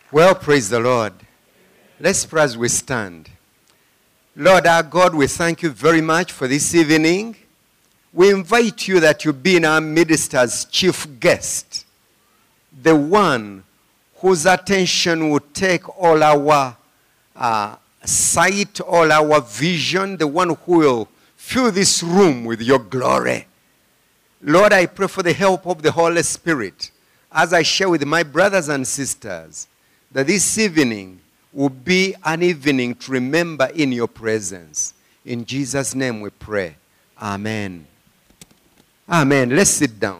Well, praise the Lord. Let's pray as we stand. Lord our God, we thank you very much for this evening. We invite you that you be in our midst as chief guest, the one whose attention will take all our sight, all our vision, the one who will fill this room with your glory. Lord, I pray for the help of the Holy Spirit as I share with my brothers and sisters that this evening will be an evening to remember in your presence. In Jesus' name we pray. Amen. Amen. Let's sit down.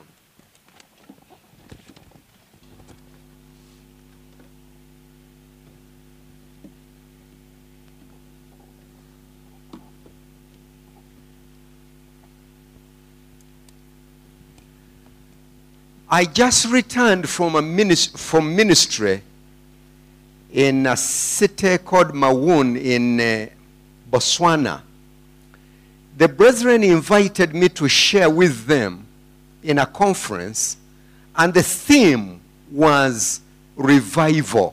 I just returned from ministry in a city called Maun in Botswana. The brethren invited me to share with them in a conference, and the theme was revival.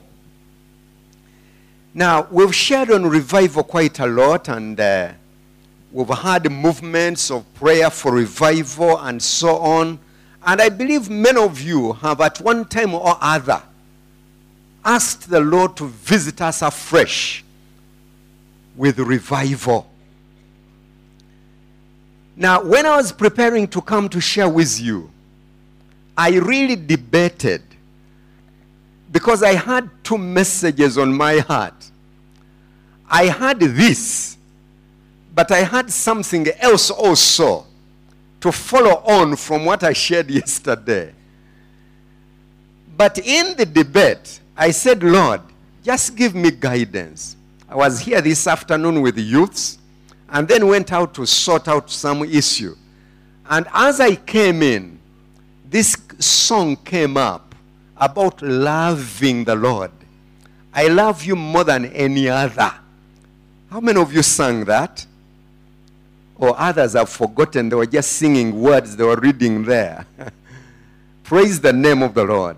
Now, we've shared on revival quite a lot, and we've had movements of prayer for revival and so on. And I believe many of you have at one time or other asked the Lord to visit us afresh with revival. Now, when I was preparing to come to share with you, I really debated because I had two messages on my heart. I had this, but I had something else also to follow on from what I shared yesterday. But in the debate, I said, Lord, just give me guidance. I was here this afternoon with the youths and then went out to sort out some issue. And as I came in, this song came up about loving the Lord. I love you more than any other. How many of you sang that? Or others have forgotten, they were just singing words they were reading there. Praise the name of the Lord.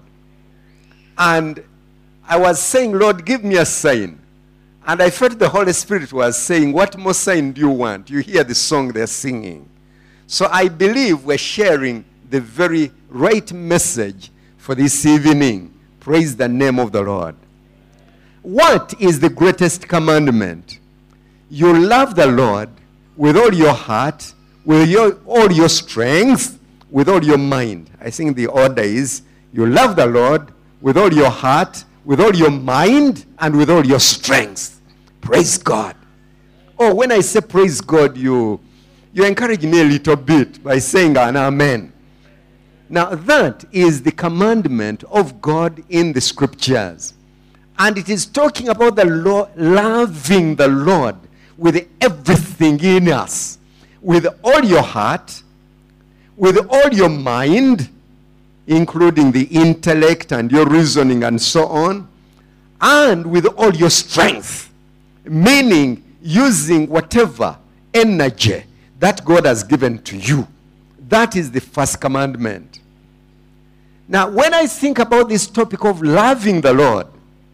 And I was saying, Lord, give me a sign. And I felt the Holy Spirit was saying, what more sign do you want? You hear the song they're singing. So I believe we're sharing the very right message for this evening. Praise the name of the Lord. What is the greatest commandment? You love the Lord with all your heart, with all your strength, with all your mind. I think the order is, you love the Lord with all your heart, with all your mind, and with all your strength. Praise God. Oh, when I say praise God, you encourage me a little bit by saying an amen. Now, that is the commandment of God in the scriptures. And it is talking about the Lord, loving the Lord with everything in us, with all your heart, with all your mind, including the intellect and your reasoning and so on, and with all your strength, meaning using whatever energy that God has given to you. That is the first commandment. Now, when I think about this topic of loving the Lord,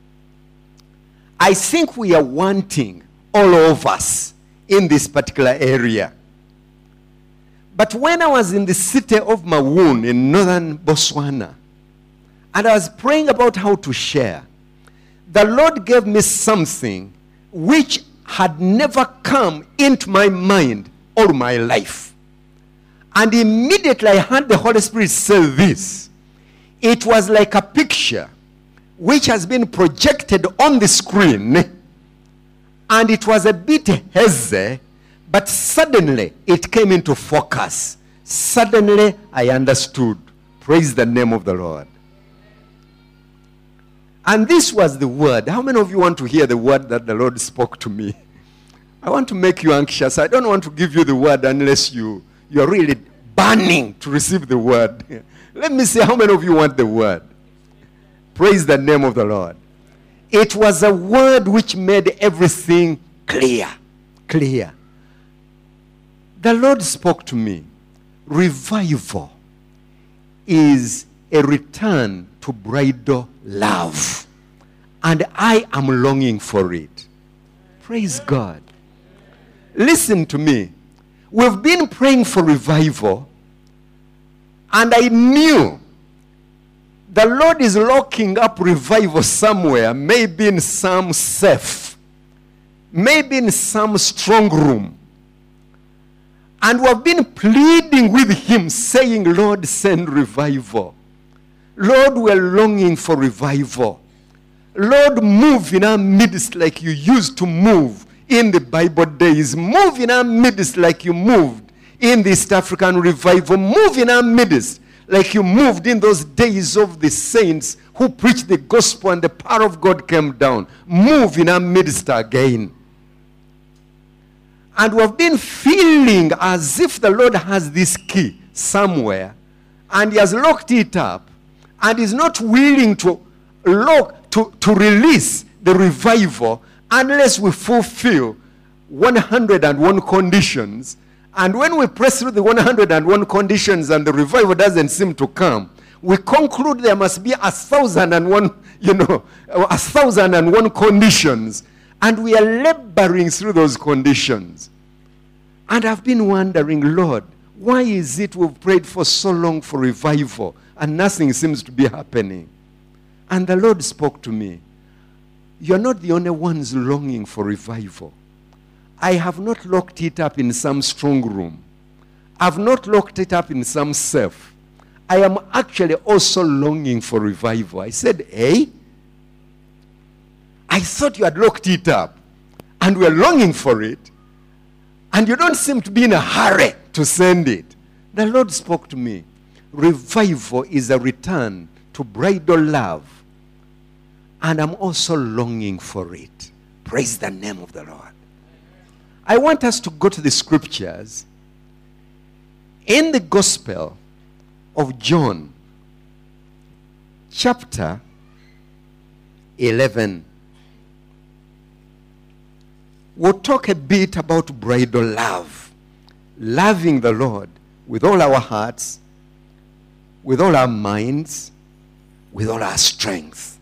I think we are wanting all of us in this particular area. But when I was in the city of Maun in northern Botswana, and I was praying about how to share, the Lord gave me something which had never come into my mind all my life. And immediately I heard the Holy Spirit say this. It was like a picture which has been projected on the screen, and it was a bit hazy, but suddenly it came into focus. Suddenly I understood. Praise the name of the Lord. And this was the word. How many of you want to hear the word that the Lord spoke to me? I want to make you anxious. I don't want to give you the word unless you're really burning to receive the word. Let me see how many of you want the word. Praise the name of the Lord. It was a word which made everything clear. Clear. The Lord spoke to me. Revival is a return to bridal love. And I am longing for it. Praise God. Listen to me. We've been praying for revival, and I knew the Lord is locking up revival somewhere, maybe in some safe, maybe in some strong room. And we have been pleading with him, saying, Lord, send revival. Lord, we're longing for revival. Lord, move in our midst like you used to move in the Bible days. Move in our midst like you moved in the East African revival. Move in our midst like you moved in those days of the saints who preached the gospel and the power of God came down. Move in our midst again. And we have been feeling as if the Lord has this key somewhere, and he has locked it up, and is not willing to release the revival unless we fulfill 101 conditions. And when we press through the 101 conditions and the revival doesn't seem to come, we conclude there must be 1,001 conditions. And we are laboring through those conditions. And I've been wondering, Lord, why is it we've prayed for so long for revival and nothing seems to be happening? And the Lord spoke to me. You're not the only ones longing for revival. I have not locked it up in some strong room. I've not locked it up in some safe. I am actually also longing for revival. I said, hey? I thought you had locked it up and we're longing for it, and you don't seem to be in a hurry to send it. The Lord spoke to me. Revival is a return to bridal love, and I'm also longing for it. Praise the name of the Lord. I want us to go to the scriptures in the Gospel of John, chapter 11. We'll talk a bit about bridal love. Loving the Lord with all our hearts, with all our minds, with all our strength.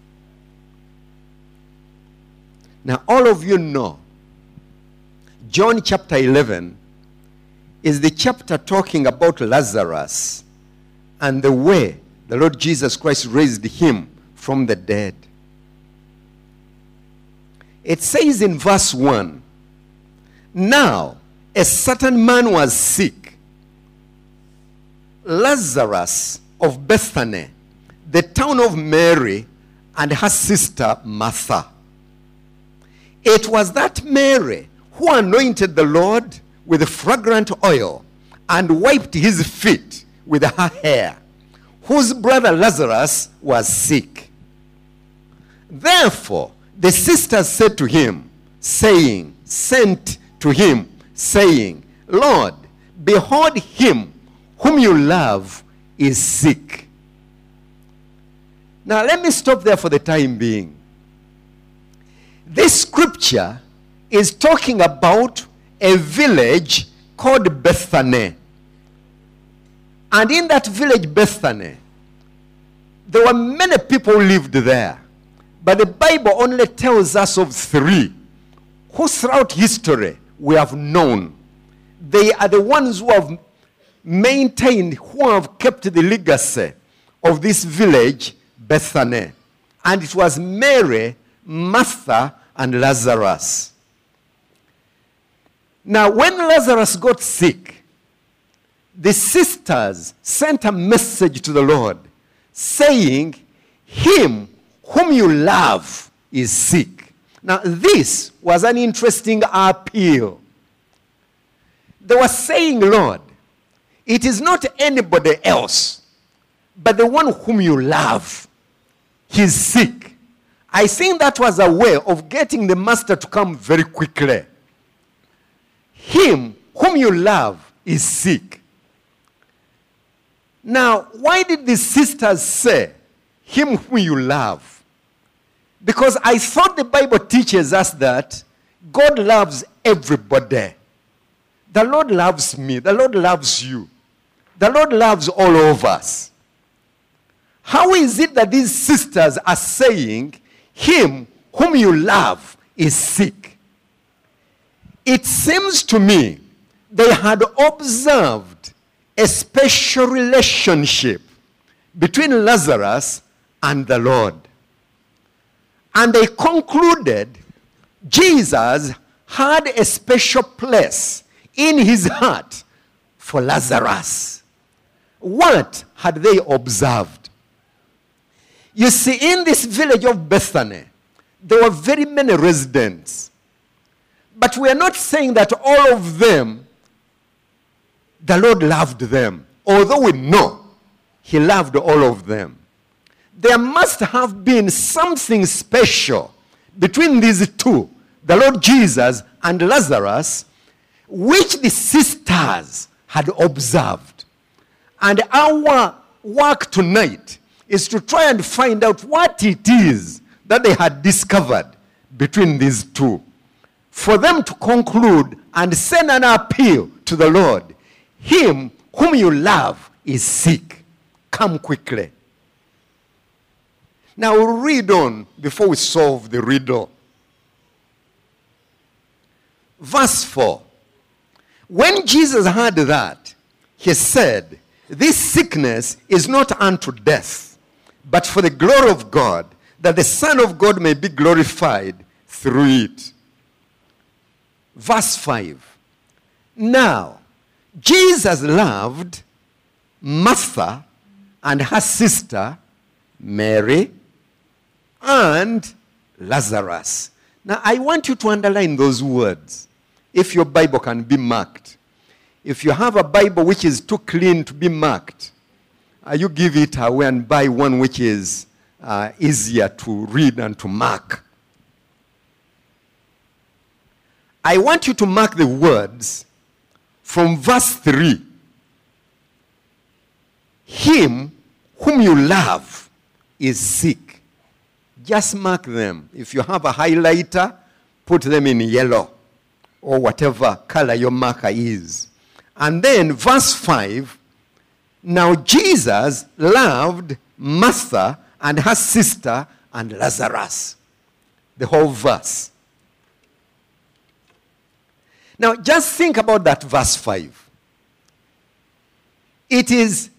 Now, all of you know, John chapter 11 is the chapter talking about Lazarus and the way the Lord Jesus Christ raised him from the dead. It says in verse 1, now a certain man was sick, Lazarus of Bethany, the town of Mary and her sister Martha. It was that Mary who anointed the Lord with fragrant oil and wiped his feet with her hair, whose brother Lazarus was sick. Therefore, the sisters sent to him, saying, Lord, behold, him whom you love is sick. Now, let me stop there for the time being. This scripture is talking about a village called Bethany. And in that village, Bethany, there were many people who lived there. But the Bible only tells us of 3 who throughout history we have known. They are the ones who have maintained, who have kept the legacy of this village, Bethany. And it was Mary, Martha, and Lazarus. Now, when Lazarus got sick, the sisters sent a message to the Lord saying, him whom you love is sick. Now, this was an interesting appeal. They were saying, Lord, it is not anybody else, but the one whom you love. He's sick. I think that was a way of getting the master to come very quickly. Him whom you love is sick. Now, why did the sisters say, him whom you love? Because I thought the Bible teaches us that God loves everybody. The Lord loves me. The Lord loves you. The Lord loves all of us. How is it that these sisters are saying, him whom you love is sick. It seems to me they had observed a special relationship between Lazarus and the Lord. And they concluded Jesus had a special place in his heart for Lazarus. What had they observed? You see, in this village of Bethany, there were very many residents. But we are not saying that all of them, the Lord loved them. Although we know he loved all of them. There must have been something special between these two, the Lord Jesus and Lazarus, which the sisters had observed. And our work tonight is to try and find out what it is that they had discovered between these two, for them to conclude and send an appeal to the Lord. Him whom you love is sick. Come quickly. Now we'll read on before we solve the riddle. Verse 4. When Jesus heard that, he said, this sickness is not unto death, but for the glory of God, that the Son of God may be glorified through it. Verse 5. Now, Jesus loved Martha and her sister, Mary, and Lazarus. Now, I want you to underline those words, if your Bible can be marked. If you have a Bible which is too clean to be marked, you give it away and buy one which is easier to read and to mark. I want you to mark the words from verse 3. Him whom you love is sick. Just mark them. If you have a highlighter, put them in yellow or whatever color your marker is. And then verse 5, now Jesus loved Martha and her sister and Lazarus. The whole verse. Now just think about that verse 5. It is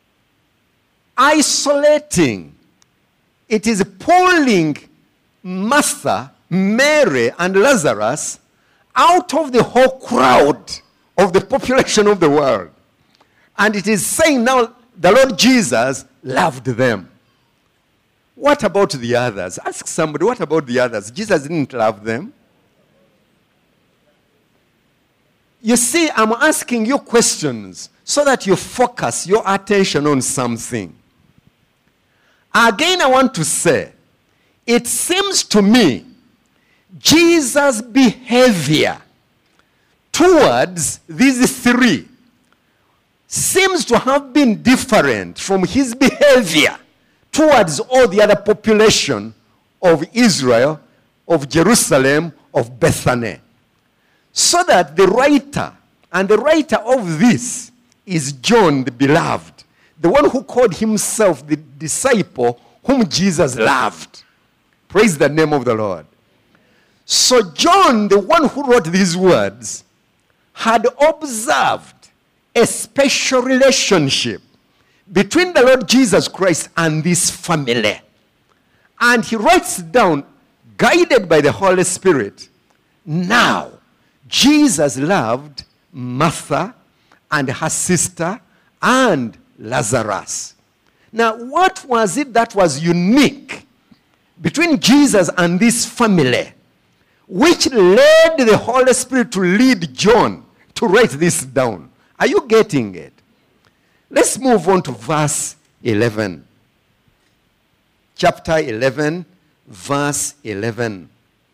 isolating. It is pulling Martha, Mary, and Lazarus out of the whole crowd of the population of the world. And it is saying now the Lord Jesus loved them. What about the others? Ask somebody, what about the others? Jesus didn't love them. You see, I'm asking you questions so that you focus your attention on something. Again, I want to say, it seems to me Jesus' behavior towards these three seems to have been different from his behavior towards all the other population of Israel, of Jerusalem, of Bethany. So that the writer of this is John the Beloved, the one who called himself the disciple whom Jesus loved. Praise the name of the Lord. So John, the one who wrote these words, had observed a special relationship between the Lord Jesus Christ and this family. And he writes down, guided by the Holy Spirit, now Jesus loved Martha and her sister and Lazarus. Now, what was it that was unique between Jesus and this family, which led the Holy Spirit to lead John to write this down? Are you getting it? Let's move on to verse 11. Chapter 11, verse 11.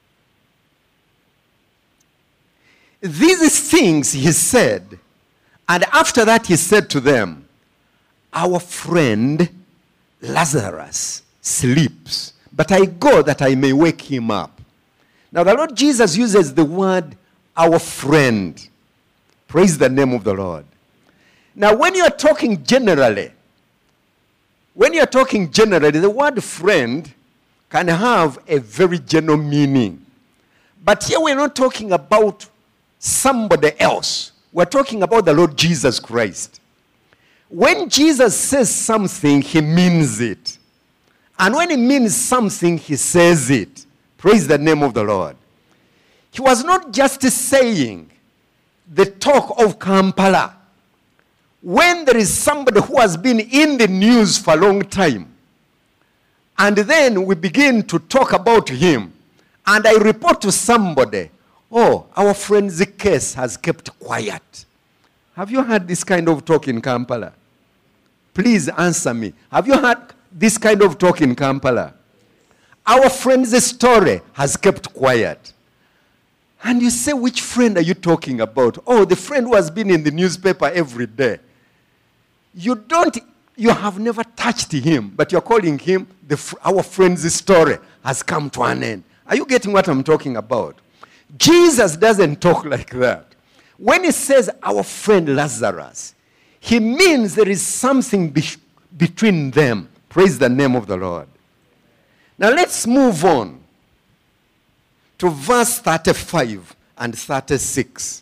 These things he said, and after that he said to them, our friend Lazarus sleeps, but I go that I may wake him up. Now the Lord Jesus uses the word our friend. Praise the name of the Lord. Now when you're talking generally, the word friend can have a very general meaning. But here we're not talking about somebody else. We're talking about the Lord Jesus Christ. When Jesus says something, he means it. And when he means something, he says it. Praise the name of the Lord. He was not just saying the talk of Kampala. When there is somebody who has been in the news for a long time, and then we begin to talk about him, and I report to somebody, oh, our friend's case has kept quiet. Have you heard this kind of talk in Kampala? Please answer me. Have you heard this kind of talk in Kampala? Our friend's story has kept quiet. And you say, which friend are you talking about? Oh, the friend who has been in the newspaper every day. You have never touched him, but you're calling him, our friend's story has come to an end. Are you getting what I'm talking about? Jesus doesn't talk like that. When he says our friend Lazarus, he means there is something between them. Praise the name of the Lord. Now let's move on to verse 35 and 36.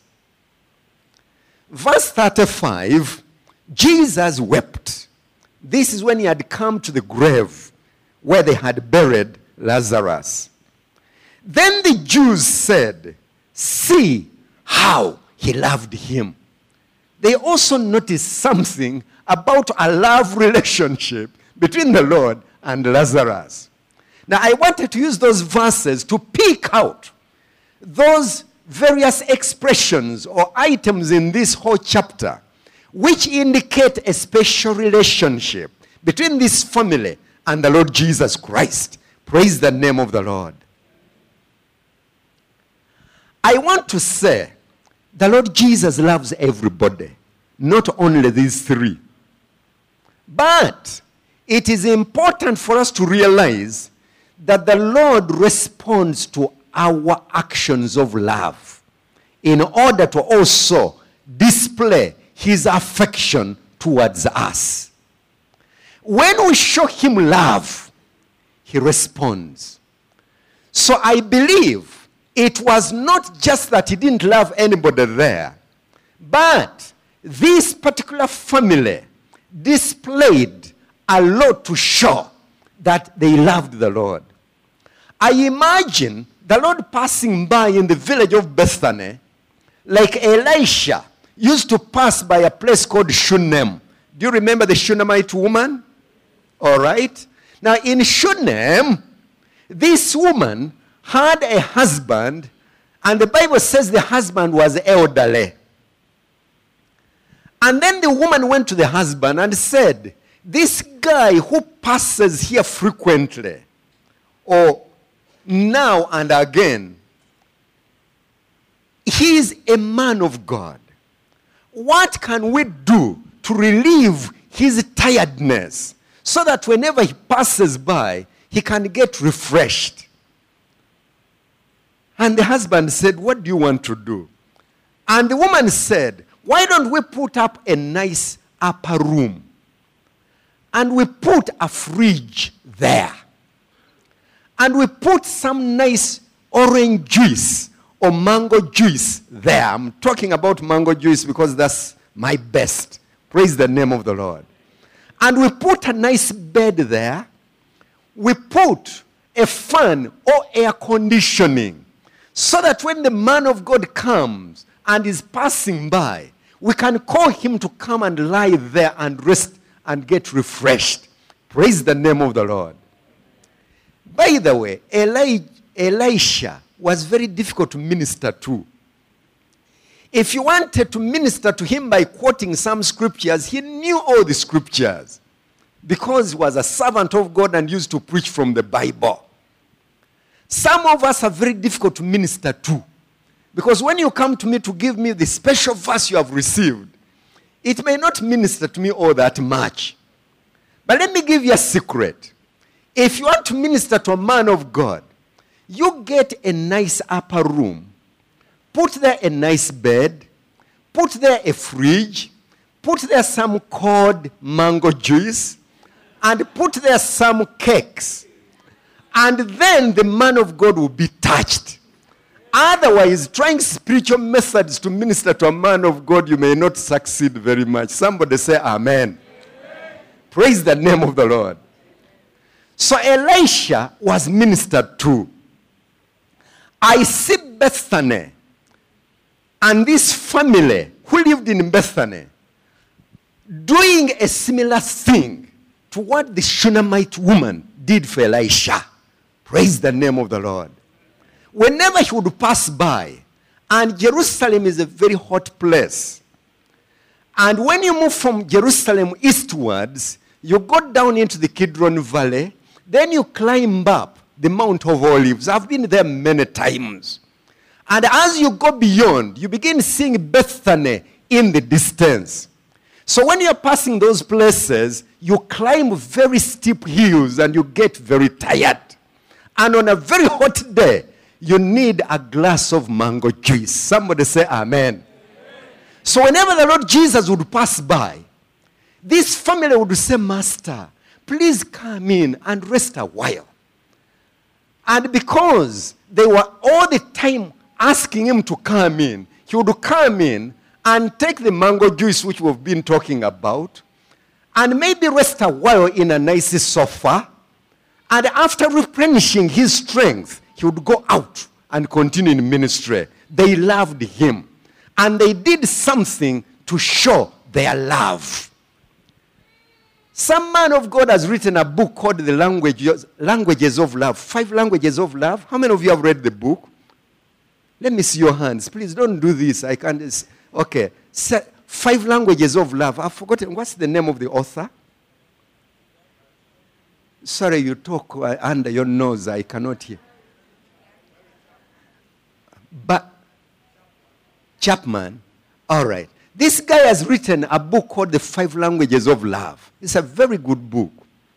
Verse 35, Jesus wept. This is when he had come to the grave where they had buried Lazarus. Then the Jews said, see how he loved him. They also noticed something about a love relationship between the Lord and Lazarus. Now, I wanted to use those verses to pick out those various expressions or items in this whole chapter which indicate a special relationship between this family and the Lord Jesus Christ. Praise the name of the Lord. I want to say the Lord Jesus loves everybody, not only these three. But it is important for us to realize that the Lord responds to our actions of love in order to also display his affection towards us. When we show him love, he responds. So I believe it was not just that he didn't love anybody there, but this particular family displayed a lot to show that they loved the Lord. I imagine the Lord passing by in the village of Bethany, like Elisha used to pass by a place called Shunem. Do you remember the Shunammite woman? All right. Now in Shunem, this woman had a husband, and the Bible says the husband was elderly. And then the woman went to the husband and said, this guy who passes here frequently, or now and again, he is a man of God. What can we do to relieve his tiredness so that whenever he passes by, he can get refreshed? And the husband said, what do you want to do? And the woman said, why don't we put up a nice upper room? And we put a fridge there. And we put some nice orange juice or mango juice there. I'm talking about mango juice because that's my best. Praise the name of the Lord. And we put a nice bed there. We put a fan or air conditioning so that when the man of God comes and is passing by, we can call him to come and lie there and rest and get refreshed. Praise the name of the Lord. By the way, Elisha was very difficult to minister to. If you wanted to minister to him by quoting some scriptures, he knew all the scriptures because he was a servant of God and used to preach from the Bible. Some of us are very difficult to minister to because when you come to me to give me the special verse you have received, it may not minister to me all that much. But let me give you a secret. If you want to minister to a man of God, you get a nice upper room, put there a nice bed, put there a fridge, put there some cold mango juice, and put there some cakes. And then the man of God will be touched. Otherwise, trying spiritual methods to minister to a man of God, you may not succeed very much. Somebody say amen. Praise the name of the Lord. So Elisha was ministered to. I see Bethany and this family who lived in Bethany doing a similar thing to what the Shunammite woman did for Elisha. Praise the name of the Lord. Whenever he would pass by, and Jerusalem is a very hot place, and when you move from Jerusalem eastwards, you go down into the Kidron Valley, then you climb up the Mount of Olives. I've been there many times. And as you go beyond, you begin seeing Bethany in the distance. So when you're passing those places, you climb very steep hills and you get very tired. And on a very hot day, you need a glass of mango juice. Somebody say amen. So whenever the Lord Jesus would pass by, this family would say, Master, please come in and rest a while. And because they were all the time asking him to come in, he would come in and take the mango juice which we've been talking about, and maybe rest a while in a nice sofa. And after replenishing his strength, he would go out and continue in ministry. They loved him. And they did something to show their love. Some man of God has written a book called The Languages of Love. 5 Languages of Love. How many of you have read the book? Let me see your hands. Please don't do this. I can't. Okay. 5 Languages of Love. I've forgotten. What's the name of the author? Sorry, you talk under your nose. I cannot hear. But Chapman. All right. This guy has written a book called The 5 Languages of Love. It's a very good book.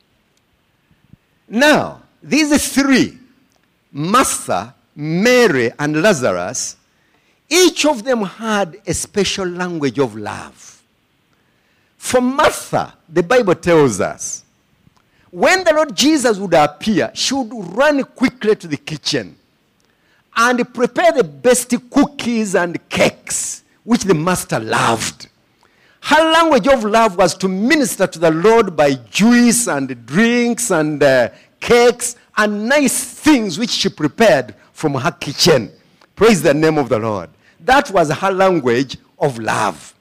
Now, these 3, Martha, Mary, and Lazarus, each of them had a special language of love. For Martha, the Bible tells us, when the Lord Jesus would appear, she would run quickly to the kitchen and prepare the best cookies and cakes, which the master loved. Her language of love was to minister to the Lord by juice and drinks and cakes and nice things which she prepared from her kitchen. Praise the name of the Lord. That was her language of love.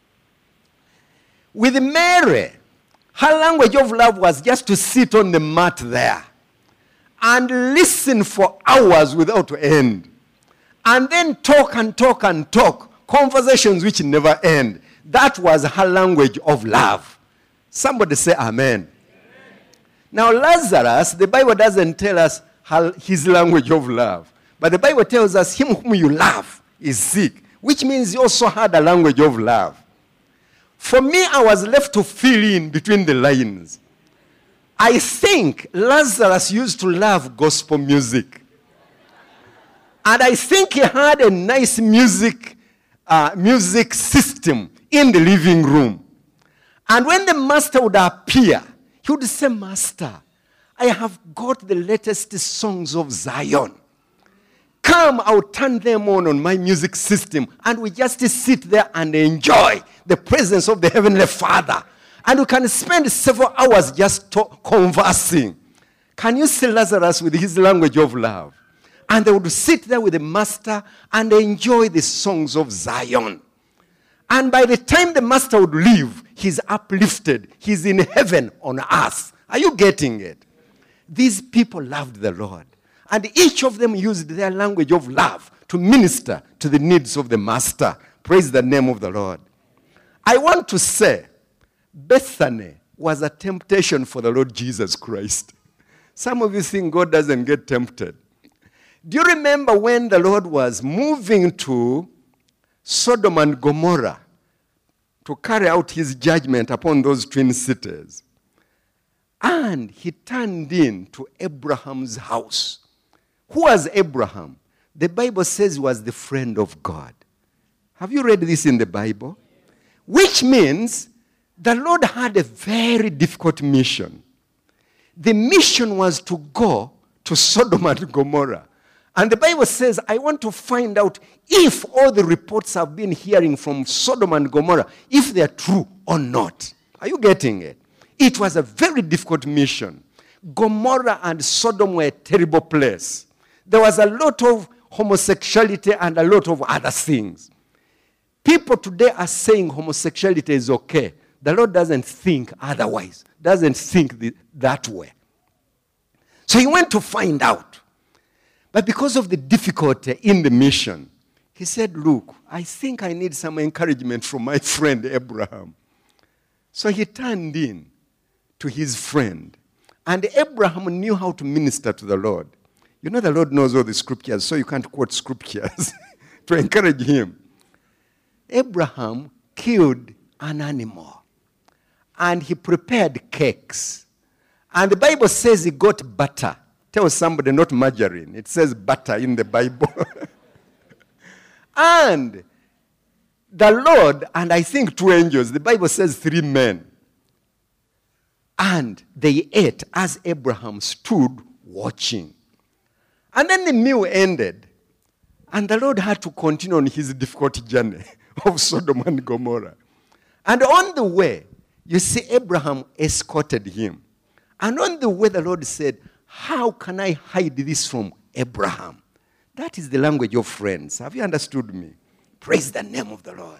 With Mary, her language of love was just to sit on the mat there and listen for hours without end. And then talk and talk and talk. Conversations which never end. That was her language of love. Somebody say amen. Now Lazarus, the Bible doesn't tell us his language of love. But the Bible tells us him whom you love is sick. Which means he also had a language of love. For me, I was left to fill in between the lines. I think Lazarus used to love gospel music. And I think he had a nice music system in the living room. And when the master would appear, he would say, Master, I have got the latest songs of Zion. Come, I'll turn them on my music system. And we just sit there and enjoy the presence of the Heavenly Father. And we can spend several hours just conversing. Can you see Lazarus with his language of love? And they would sit there with the master and enjoy the songs of Zion. And by the time the master would leave, he's uplifted. He's in heaven on earth. Are you getting it? These people loved the Lord. And each of them used their language of love to minister to the needs of the master. Praise the name of the Lord. I want to say, Bethany was a temptation for the Lord Jesus Christ. Some of you think God doesn't get tempted. Do you remember when the Lord was moving to Sodom and Gomorrah to carry out his judgment upon those twin cities? And he turned in to Abraham's house. Who was Abraham? The Bible says he was the friend of God. Have you read this in the Bible? Which means the Lord had a very difficult mission. The mission was to go to Sodom and Gomorrah. And the Bible says, I want to find out if all the reports I've been hearing from Sodom and Gomorrah, if they're true or not. Are you getting it? It was a very difficult mission. Gomorrah and Sodom were a terrible place. There was a lot of homosexuality and a lot of other things. People today are saying homosexuality is okay. The Lord doesn't think otherwise, doesn't think that way. So he went to find out. But because of the difficulty in the mission, he said, look, I think I need some encouragement from my friend Abraham. So he turned in to his friend. And Abraham knew how to minister to the Lord. You know the Lord knows all the scriptures, so you can't quote scriptures to encourage him. Abraham killed an animal. And he prepared cakes. And the Bible says he got butter. Tell somebody, not margarine. It says butter in the Bible. And the Lord, and I think 2 angels, the Bible says 3 men. And they ate as Abraham stood watching. And then the meal ended. And the Lord had to continue on his difficult journey of Sodom and Gomorrah. And on the way, you see, Abraham escorted him. And on the way, the Lord said, how can I hide this from Abraham? That is the language of friends. Have you understood me? Praise the name of the Lord.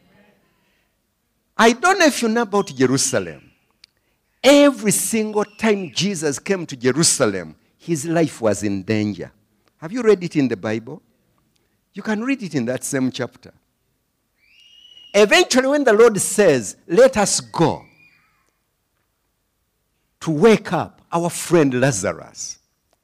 I don't know if you know about Jerusalem. Every single time Jesus came to Jerusalem, his life was in danger. Have you read it in the Bible? You can read it in that same chapter. Eventually, when the Lord says, let us go to wake up our friend Lazarus,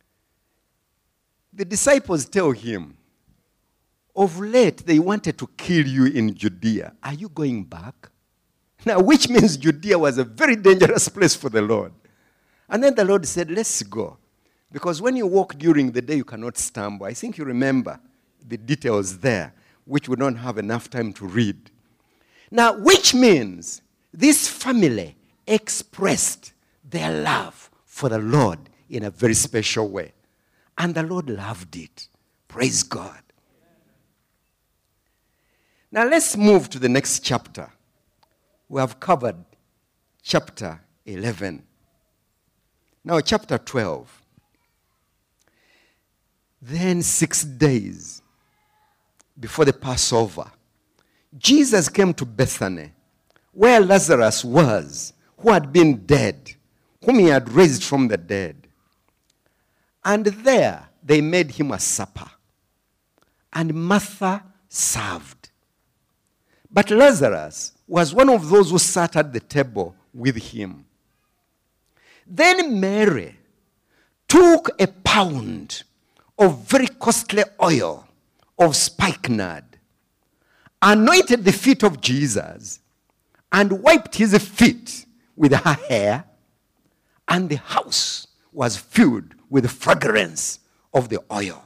the disciples tell him, of late they wanted to kill you in Judea. Are you going back? Now, which means Judea was a very dangerous place for the Lord. And then the Lord said, let's go. Because when you walk during the day, you cannot stumble. I think you remember the details there, which we don't have enough time to read. Now, which means this family expressed their love for the Lord in a very special way. And the Lord loved it. Praise God. Now, let's move to the next chapter. We have covered chapter 11. Now, chapter 12. Then 6 days before the Passover, Jesus came to Bethany, where Lazarus was, who had been dead, whom he had raised from the dead. And there they made him a supper, and Martha served. But Lazarus was one of those who sat at the table with him. Then Mary took a pound of very costly oil of spikenard, anointed the feet of Jesus, and wiped his feet with her hair, and the house was filled with the fragrance of the oil.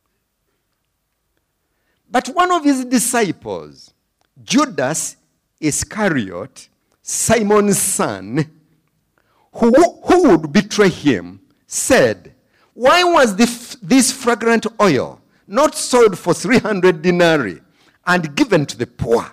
But one of his disciples, Judas Iscariot, Simon's son, who would betray him, said, why was this fragrant oil not sold for 300 denarii and given to the poor?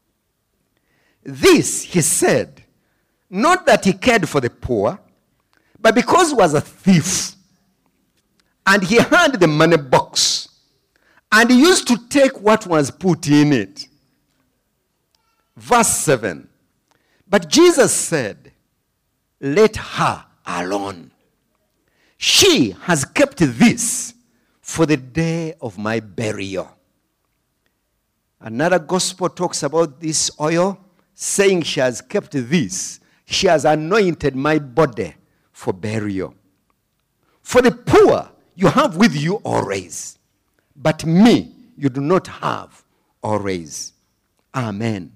This he said, not that he cared for the poor, but because he was a thief, and he had the money box, and he used to take what was put in it. Verse 7. But Jesus said, let her alone. She has kept this for the day of my burial. Another gospel talks about this oil, saying she has kept this. She has anointed my body for burial. For the poor you have with you always, but me you do not have always. Amen.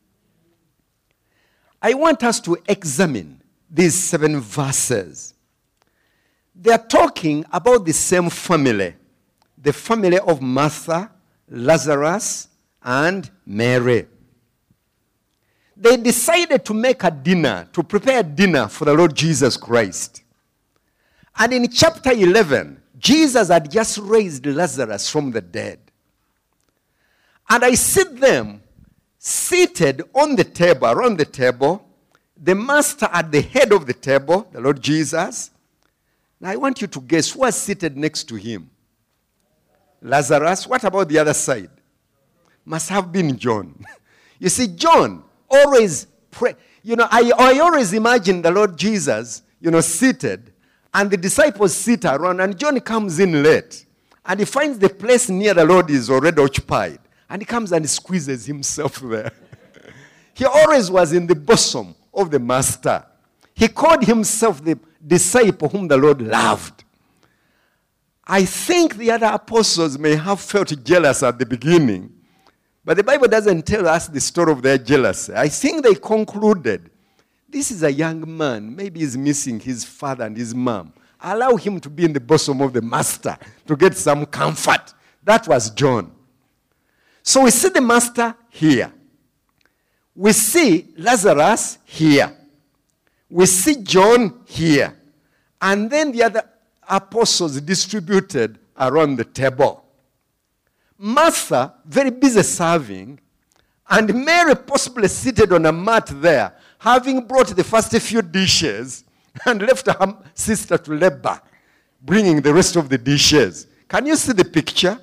I want us to examine these 7 verses. They are talking about the same family, the family of Martha, Lazarus, and Mary. They decided to make a dinner, to prepare a dinner for the Lord Jesus Christ. And in chapter 11, Jesus had just raised Lazarus from the dead. And I see them seated on the table, around the table, the master at the head of the table, the Lord Jesus. Now I want you to guess who was seated next to him. Lazarus. What about the other side? Must have been John. You see, John always pray. I always imagine the Lord Jesus, seated, and the disciples sit around, and John comes in late, and he finds the place near the Lord is already occupied, and he comes and squeezes himself there. He always was in the bosom of the master. He called himself the disciple whom the Lord loved. I think the other apostles may have felt jealous at the beginning, but the Bible doesn't tell us the story of their jealousy. I think they concluded, this is a young man, maybe he's missing his father and his mom. Allow him to be in the bosom of the master to get some comfort. That was John. So we see the master here. We see Lazarus here. We see John here. And then the other apostles distributed around the table. Martha, very busy serving, and Mary possibly seated on a mat there, having brought the first few dishes and left her sister to labor, bringing the rest of the dishes. Can you see the picture?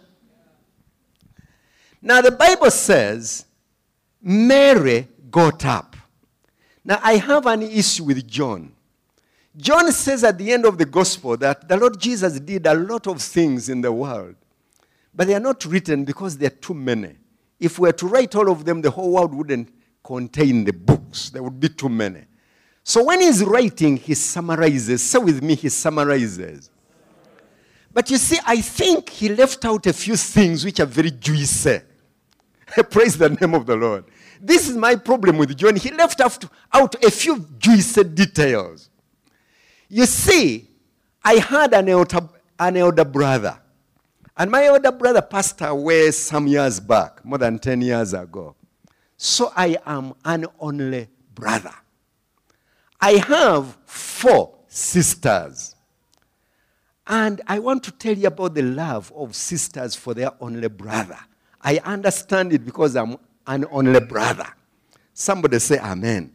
Now the Bible says, Mary got up. Now I have an issue with John. John says at the end of the gospel that the Lord Jesus did a lot of things in the world, but they are not written because there are too many. If we were to write all of them, the whole world wouldn't contain the books. There would be too many. So when he's writing, he summarizes. Say with me, he summarizes. But you see, I think he left out a few things which are very juicy. Praise the name of the Lord. This is my problem with John. He left out a few juicy details. You see, I had an elder brother. And my elder brother passed away some years back, more than 10 years ago. So I am an only brother. I have 4 sisters. And I want to tell you about the love of sisters for their only brother. I understand it because I'm an only brother. Somebody say amen.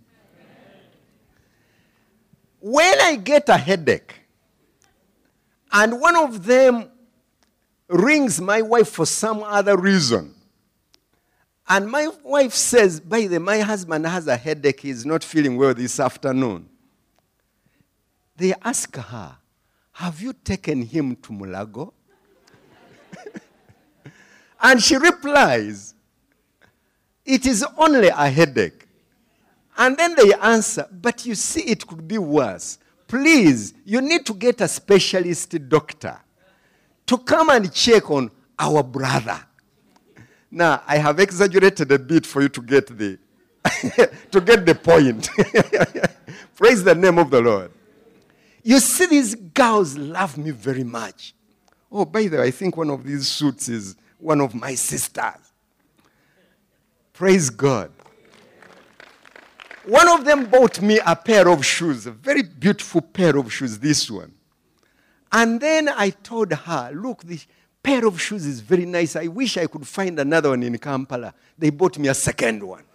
When I get a headache, and one of them rings my wife for some other reason, and my wife says, by the way, my husband has a headache, he's not feeling well this afternoon. They ask her, have you taken him to Mulago? And she replies, it is only a headache. And then they answer, but you see, it could be worse. Please, you need to get a specialist doctor to come and check on our brother. Now, I have exaggerated a bit for you to get the point. Praise the name of the Lord. You see, these girls love me very much. Oh, by the way, I think one of these suits is one of my sisters. Praise God. One of them bought me a pair of shoes, a very beautiful pair of shoes, this one. And then I told her, look, this pair of shoes is very nice. I wish I could find another one in Kampala. They bought me a second one.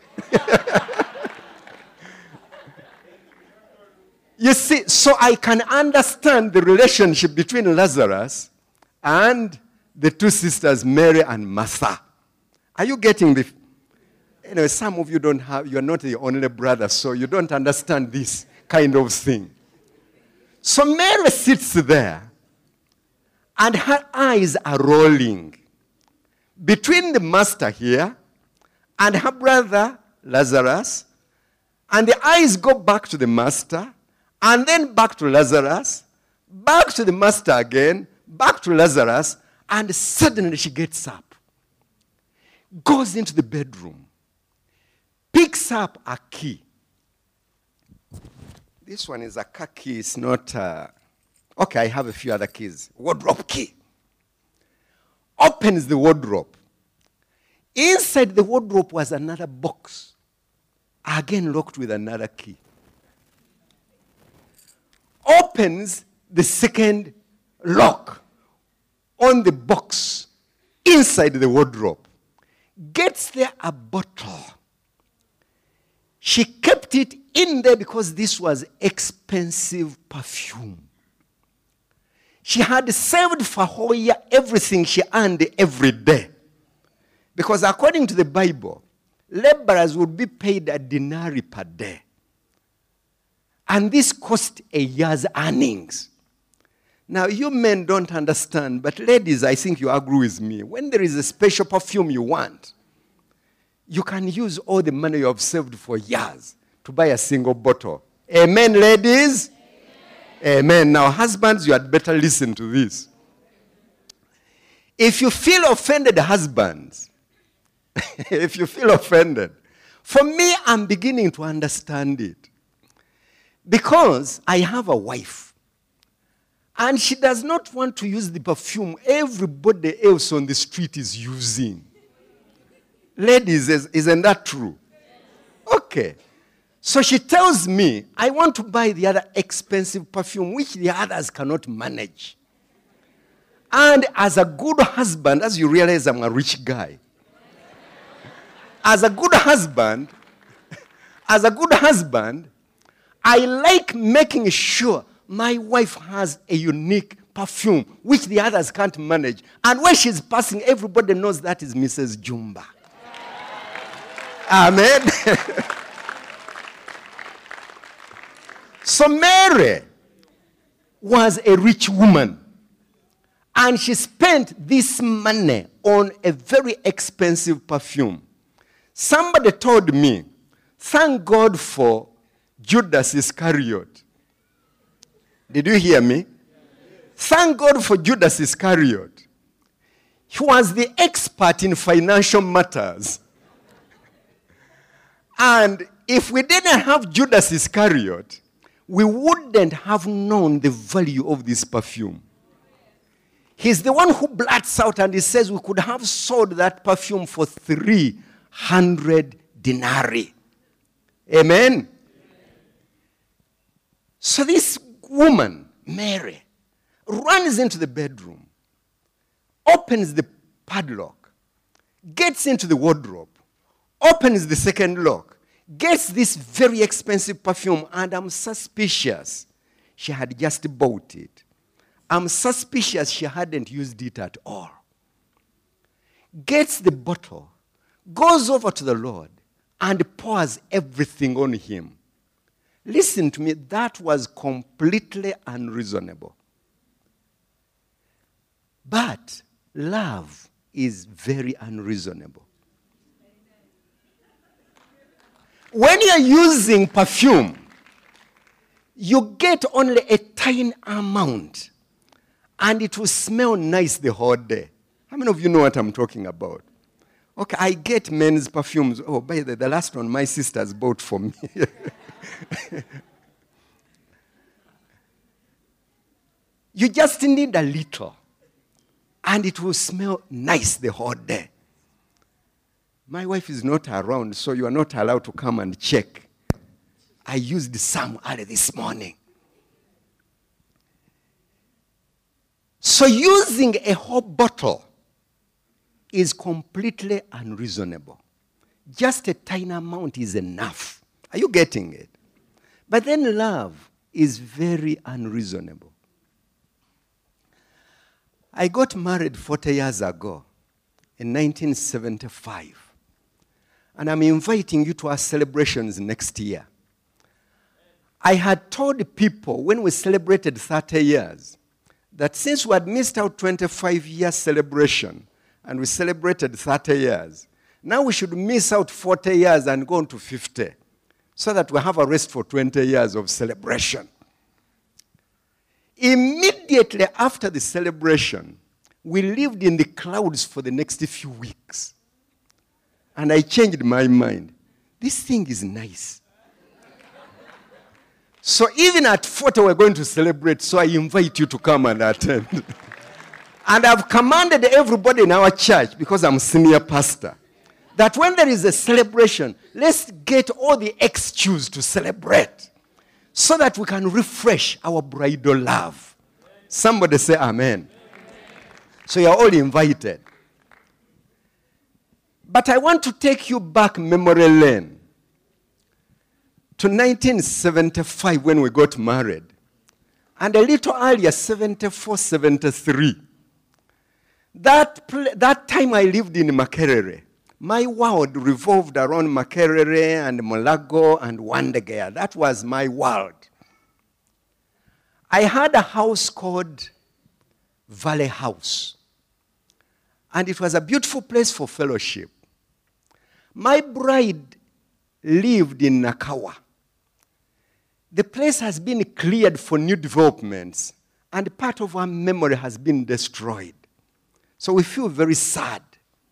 You see, so I can understand the relationship between Lazarus and the 2 sisters, Mary and Martha. Are you getting the... some of you you're not the only brother, so you don't understand this kind of thing. So Mary sits there, and her eyes are rolling between the master here and her brother Lazarus, and the eyes go back to the master, and then back to Lazarus, back to the master again, back to Lazarus, and suddenly she gets up, goes into the bedroom, picks up a key. This one is a car key. It's not... okay, I have a few other keys. Wardrobe key. Opens the wardrobe. Inside the wardrobe was another box, again locked with another key. Opens the second lock. on the box inside the wardrobe. Gets there a bottle. She kept it in there because this was expensive perfume. She had saved for whole year everything she earned every day. Because according to the Bible, laborers would be paid a denarii per day. And this cost a year's earnings. Now, you men don't understand, but ladies, I think you agree with me. When there is a special perfume you want, you can use all the money you have saved for years to buy a single bottle. Amen, ladies? Amen. Amen. Now, husbands, you had better listen to this. If you feel offended, husbands, if you feel offended, for me, I'm beginning to understand it. Because I have a wife, and she does not want to use the perfume everybody else on the street is using. Ladies, isn't that true? Okay. So she tells me, I want to buy the other expensive perfume which the others cannot manage. And as a good husband, as you realize I'm a rich guy, as a good husband, I like making sure my wife has a unique perfume which the others can't manage. And when she's passing, everybody knows that is Mrs. Jumba. Amen. So Mary was a rich woman. And she spent this money on a very expensive perfume. Somebody told me, thank God for Judas Iscariot. Did you hear me? Thank God for Judas Iscariot. He was the expert in financial matters. And if we didn't have Judas Iscariot, we wouldn't have known the value of this perfume. He's the one who blurts out and he says we could have sold that perfume for 300 denarii. Amen? So this woman, Mary, runs into the bedroom, opens the padlock, gets into the wardrobe, opens the second lock, gets this very expensive perfume, and I'm suspicious she had just bought it. I'm suspicious she hadn't used it at all. Gets the bottle, goes over to the Lord, and pours everything on him. Listen to me, that was completely unreasonable. But love is very unreasonable. When you're using perfume, you get only a tiny amount, and it will smell nice the whole day. How many of you know what I'm talking about? Okay, I get men's perfumes. Oh, by the last one my sisters bought for me. You just need a little, and it will smell nice the whole day. My wife is not around, so you are not allowed to come and check. I used some early this morning. So using a whole bottle is completely unreasonable. Just a tiny amount is enough. Are you getting it? But then love is very unreasonable. I got married 40 years ago in 1975. And I'm inviting you to our celebrations next year. I had told people when we celebrated 30 years that since we had missed out 25-year celebration and we celebrated 30 years, now we should miss out 40 years and go on to 50 so that we have a rest for 20 years of celebration. Immediately after the celebration, we lived in the clouds for the next few weeks. And I changed my mind. This thing is nice. So even at 40, we're going to celebrate, so I invite you to come and attend. And I've commanded everybody in our church, because I'm senior pastor, that when there is a celebration, let's get all the excuse to celebrate so that we can refresh our bridal love. Somebody say amen. So you're all invited. But I want to take you back memory lane to 1975 when we got married. And a little earlier, 74, 73. That time I lived in Makerere. My world revolved around Makerere and Mulago and Wandegea. That was my world. I had a house called Valley House. And it was a beautiful place for fellowship. My bride lived in Nakawa. The place has been cleared for new developments, and part of our memory has been destroyed. So we feel very sad.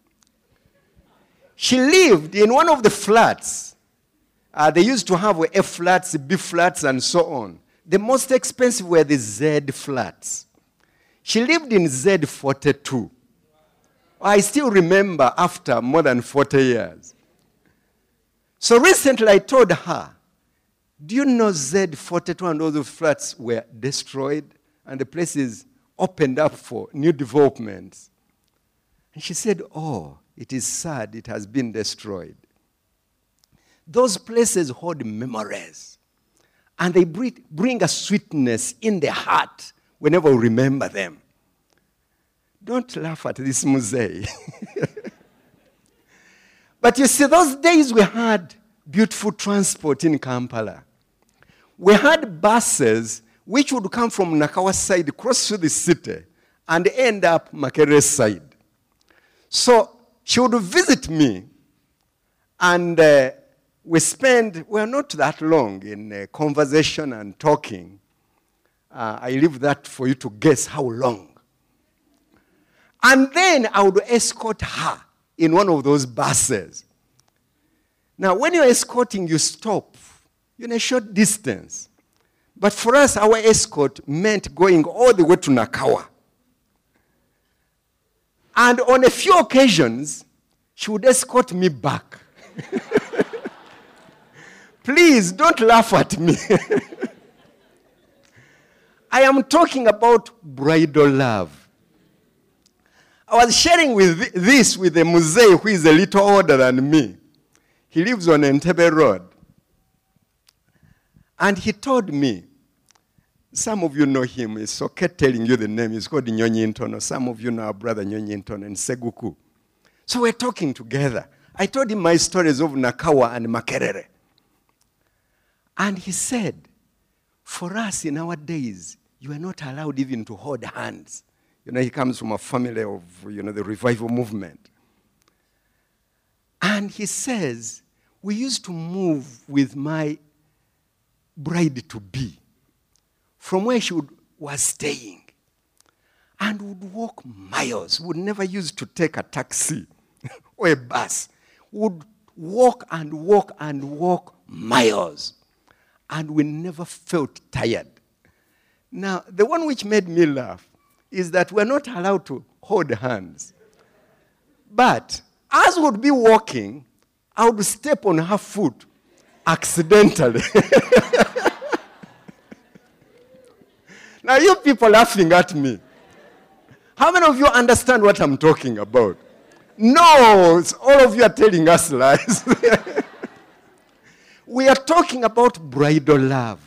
She lived in one of the flats. They used to have F flats, B flats, and so on. The most expensive were the Z flats. She lived in Z42. I still remember after more than 40 years. So recently I told her, do you know Z42 and all the flats were destroyed and the place is opened up for new developments? And she said, oh, it is sad it has been destroyed. Those places hold memories. And they bring a sweetness in the heart whenever we remember them. Don't laugh at this Muzei. But you see, those days we had beautiful transport in Kampala. We had buses which would come from Nakawa side, cross through the city, and end up Makerere side. So she would visit me, and we're not that long in conversation and talking. I leave that for you to guess how long. And then I would escort her in one of those buses. Now, when you're escorting, you stop. You're in a short distance. But for us, our escort meant going all the way to Nakawa. And on a few occasions, she would escort me back. Please, don't laugh at me. I am talking about bridal love. I was sharing this with the Muzei, who is a little older than me. He lives on Entebbe Road. And he told me, some of you know him, it's okay telling you the name, he's called Nyonyi Ntono. Some of you know our brother Nyonyi Ntono in Seguku. So we're talking together. I told him my stories of Nakawa and Makerere. And he said, for us in our days, you are not allowed even to hold hands. You know, he comes from a family of, the revival movement. And he says, we used to move with my bride-to-be from where she was staying and would walk miles. Would never used to take a taxi or a bus. Would walk and walk and walk miles. And we never felt tired. Now, the one which made me laugh is that we're not allowed to hold hands. But as we would be walking, I would step on her foot accidentally. Now, you people laughing at me. How many of you understand what I'm talking about? No, all of you are telling us lies. We are talking about bridal love.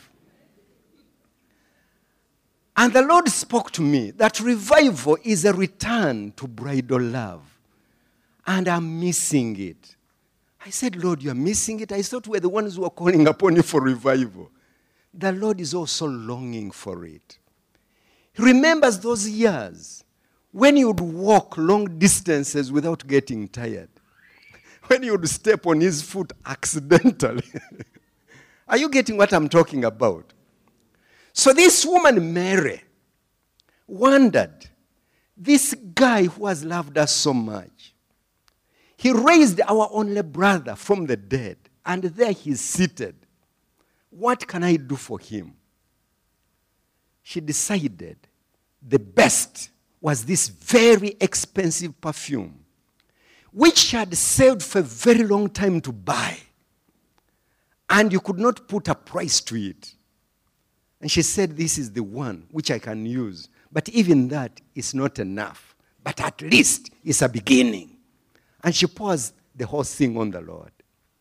And the Lord spoke to me that revival is a return to bridal love. And I'm missing it. I said, Lord, you're missing it? I thought we were the ones who are calling upon you for revival. The Lord is also longing for it. He remembers those years when you would walk long distances without getting tired. When you would step on his foot accidentally. Are you getting what I'm talking about? So this woman, Mary, wondered, this guy who has loved us so much, he raised our only brother from the dead, and there he's seated. What can I do for him? She decided the best was this very expensive perfume, which she had saved for a very long time to buy. And you could not put a price to it. And she said, this is the one which I can use. But even that is not enough. but at least it's a beginning. And she pours the whole thing on the Lord.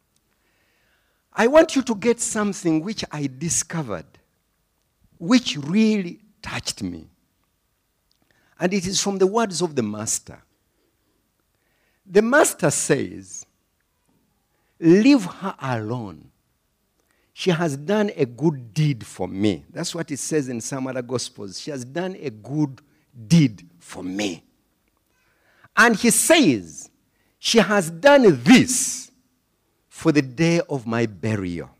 I want you to get something which I discovered, which really touched me. And it is from the words of the Master. The Master says, leave her alone. She has done a good deed for me. That's what it says in some other Gospels. She has done a good deed for me. And he says, she has done this for the day of my burial.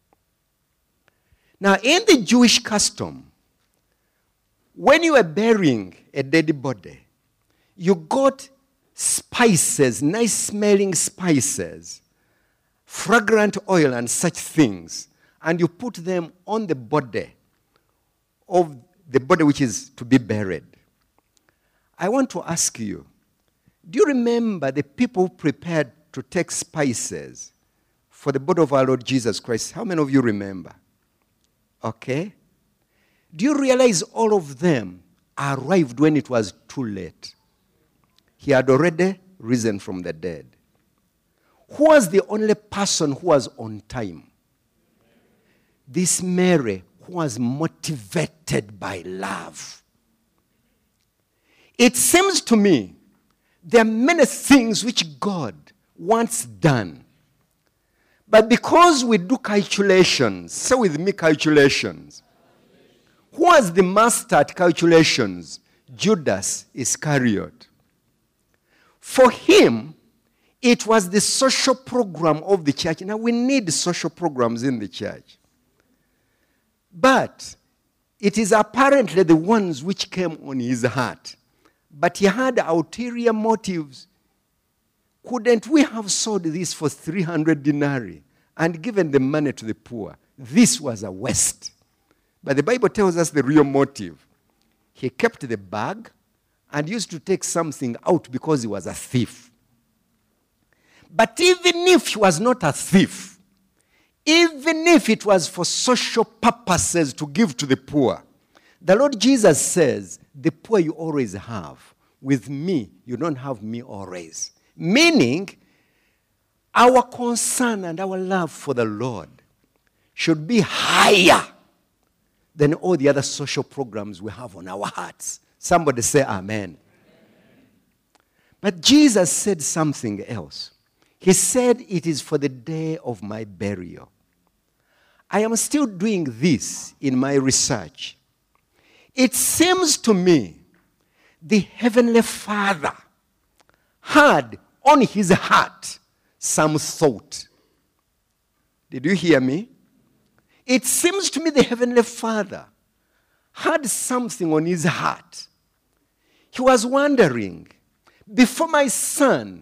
Now, in the Jewish custom, when you are burying a dead body, you got spices, nice smelling spices, fragrant oil and such things, and you put them on the body of the body which is to be buried. I want to ask you, do you remember the people prepared to take spices for the body of our Lord Jesus Christ? How many of you remember? Okay. Do you realize all of them arrived when it was too late? He had already risen from the dead. Who was the only person who was on time? This Mary, who was motivated by love. It seems to me there are many things which God wants done. But because we do calculations, say with me calculations. Who was the master at calculations? Judas Iscariot. For him, it was the social program of the church. Now, we need social programs in the church. But it is apparently the ones which came on his heart. But he had ulterior motives. Couldn't we have sold this for 300 denarii and given the money to the poor? This was a waste. But the Bible tells us the real motive. He kept the bag and used to take something out because he was a thief. But even if he was not a thief, even if it was for social purposes to give to the poor, the Lord Jesus says, the poor you always have. With me, you don't have me always. Meaning, our concern and our love for the Lord should be higher than all the other social programs we have on our hearts. Somebody say amen. But Jesus said something else. He said, it is for the day of my burial. I am still doing this in my research. It seems to me the Heavenly Father had on his heart some thought. Did you hear me? It seems to me the Heavenly Father had something on his heart. He was wondering, before my son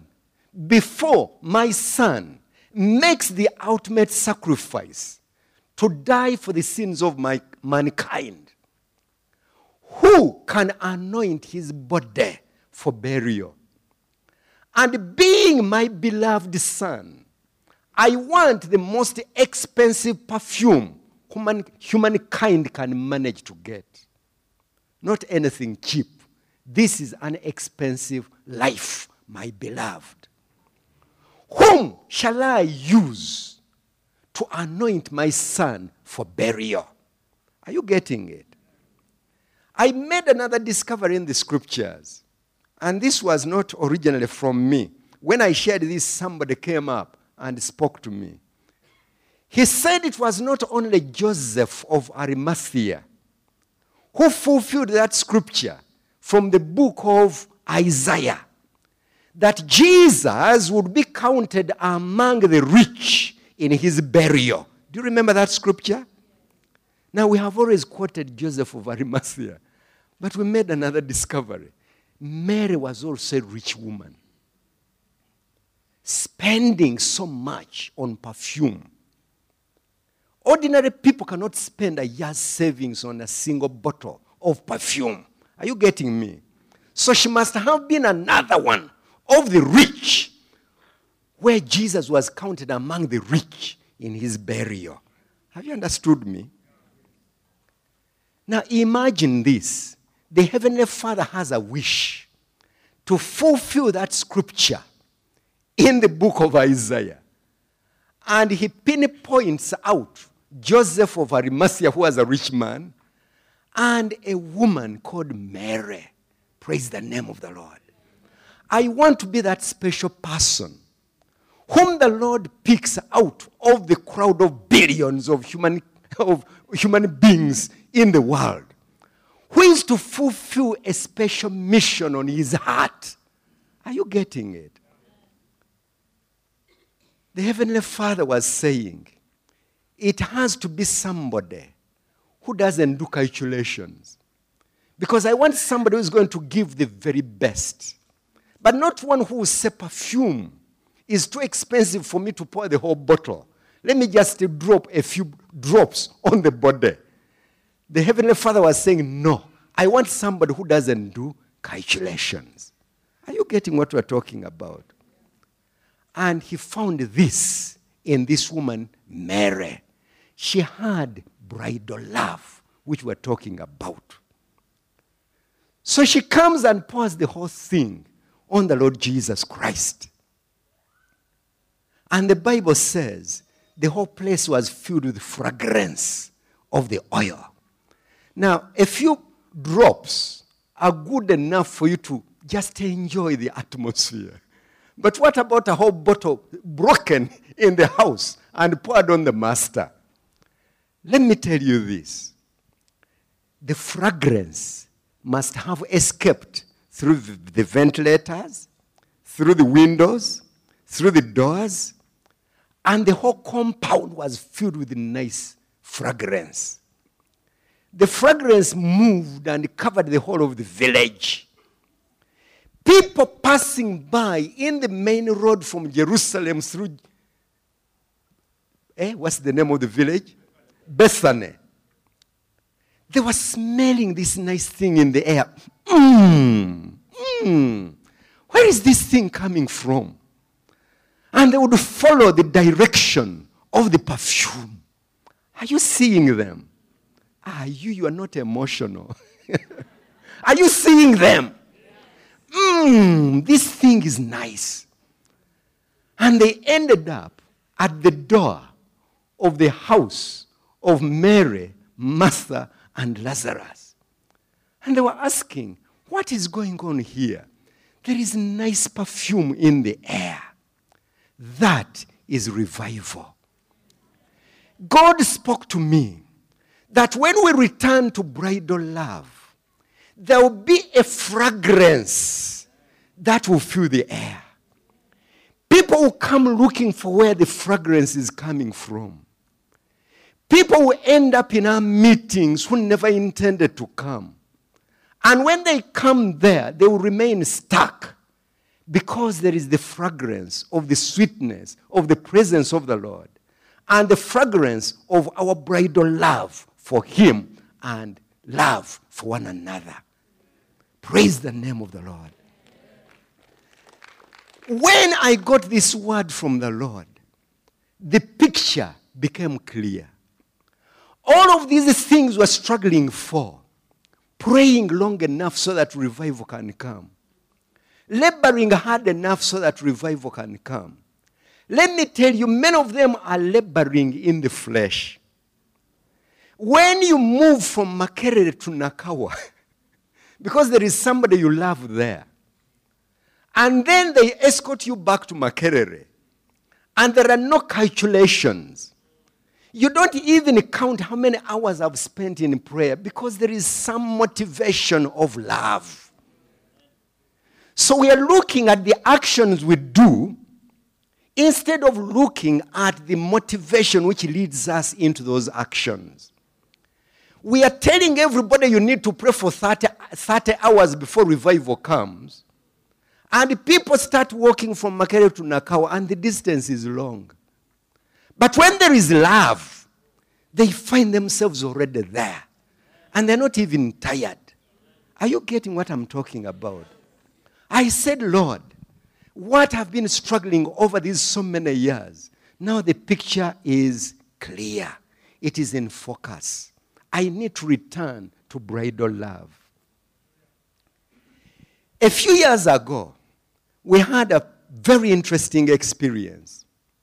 makes the ultimate sacrifice to die for the sins of mankind, who can anoint his body for burial? And being my beloved son, I want the most expensive perfume humankind can manage to get. Not anything cheap. This is an expensive life, my beloved. Whom shall I use to anoint my son for burial? Are you getting it? I made another discovery in the scriptures. And this was not originally from me. When I shared this, somebody came up and spoke to me. He said it was not only Joseph of Arimathea who fulfilled that scripture from the book of Isaiah, that Jesus would be counted among the rich in his burial. Do you remember that scripture? Now, we have always quoted Joseph of Arimathea, but we made another discovery. Mary was also a rich woman, spending so much on perfume. Ordinary people cannot spend a year's savings on a single bottle of perfume. Are you getting me? So she must have been another one of the rich, where Jesus was counted among the rich in his burial. Have you understood me? Now imagine this. The Heavenly Father has a wish to fulfill that scripture in the book of Isaiah. And he pinpoints out Joseph of Arimathea, who was a rich man, and a woman called Mary. Praise the name of the Lord. I want to be that special person whom the Lord picks out of the crowd of billions of human beings in the world, who is to fulfill a special mission on his heart. Are you getting it? The Heavenly Father was saying, it has to be somebody who doesn't do calculations. Because I want somebody who is going to give the very best. But not one who will say perfume is too expensive for me to pour the whole bottle. Let me just drop a few drops on the body. The Heavenly Father was saying, no, I want somebody who doesn't do calculations. Are you getting what we're talking about? And he found this in this woman, Mary. She had bridal love, which we're talking about. So she comes and pours the whole thing on the Lord Jesus Christ. And the Bible says the whole place was filled with fragrance of the oil. Now, a few drops are good enough for you to just enjoy the atmosphere. But what about a whole bottle broken in the house and poured on the master? Let me tell you this. The fragrance must have escaped through the ventilators, through the windows, through the doors, and the whole compound was filled with nice fragrance. The fragrance moved and covered the whole of the village. People passing by in the main road from Jerusalem through, what's the name of the village? Bethany. They were smelling this nice thing in the air. Where is this thing coming from? And they would follow the direction of the perfume. Are you seeing them? You are not emotional. Are you seeing them? This thing is nice. And they ended up at the door of the house of Mary, Martha, and Lazarus. And they were asking, what is going on here? There is nice perfume in the air. That is revival. God spoke to me that when we return to bridal love, there will be a fragrance that will fill the air. People will come looking for where the fragrance is coming from. People will end up in our meetings who never intended to come. And when they come there, they will remain stuck because there is the fragrance of the sweetness of the presence of the Lord and the fragrance of our bridal love for Him and love for one another. Praise the name of the Lord. When I got this word from the Lord, the picture became clear. All of these things we're struggling for, praying long enough so that revival can come, laboring hard enough so that revival can come. Let me tell you, many of them are laboring in the flesh. When you move from Makerere to Nakawa, because there is somebody you love there, and then they escort you back to Makerere, and there are no calculations. You don't even count how many hours I've spent in prayer because there is some motivation of love. So we are looking at the actions we do instead of looking at the motivation which leads us into those actions. We are telling everybody you need to pray for 30 hours before revival comes. And people start walking from Makerere to Nakawa and the distance is long. But when there is love, they find themselves already there. And they're not even tired. Are you getting what I'm talking about? I said, Lord, what I've been struggling over these so many years, now the picture is clear. It is in focus. I need to return to bridal love. A few years ago, we had a very interesting experience.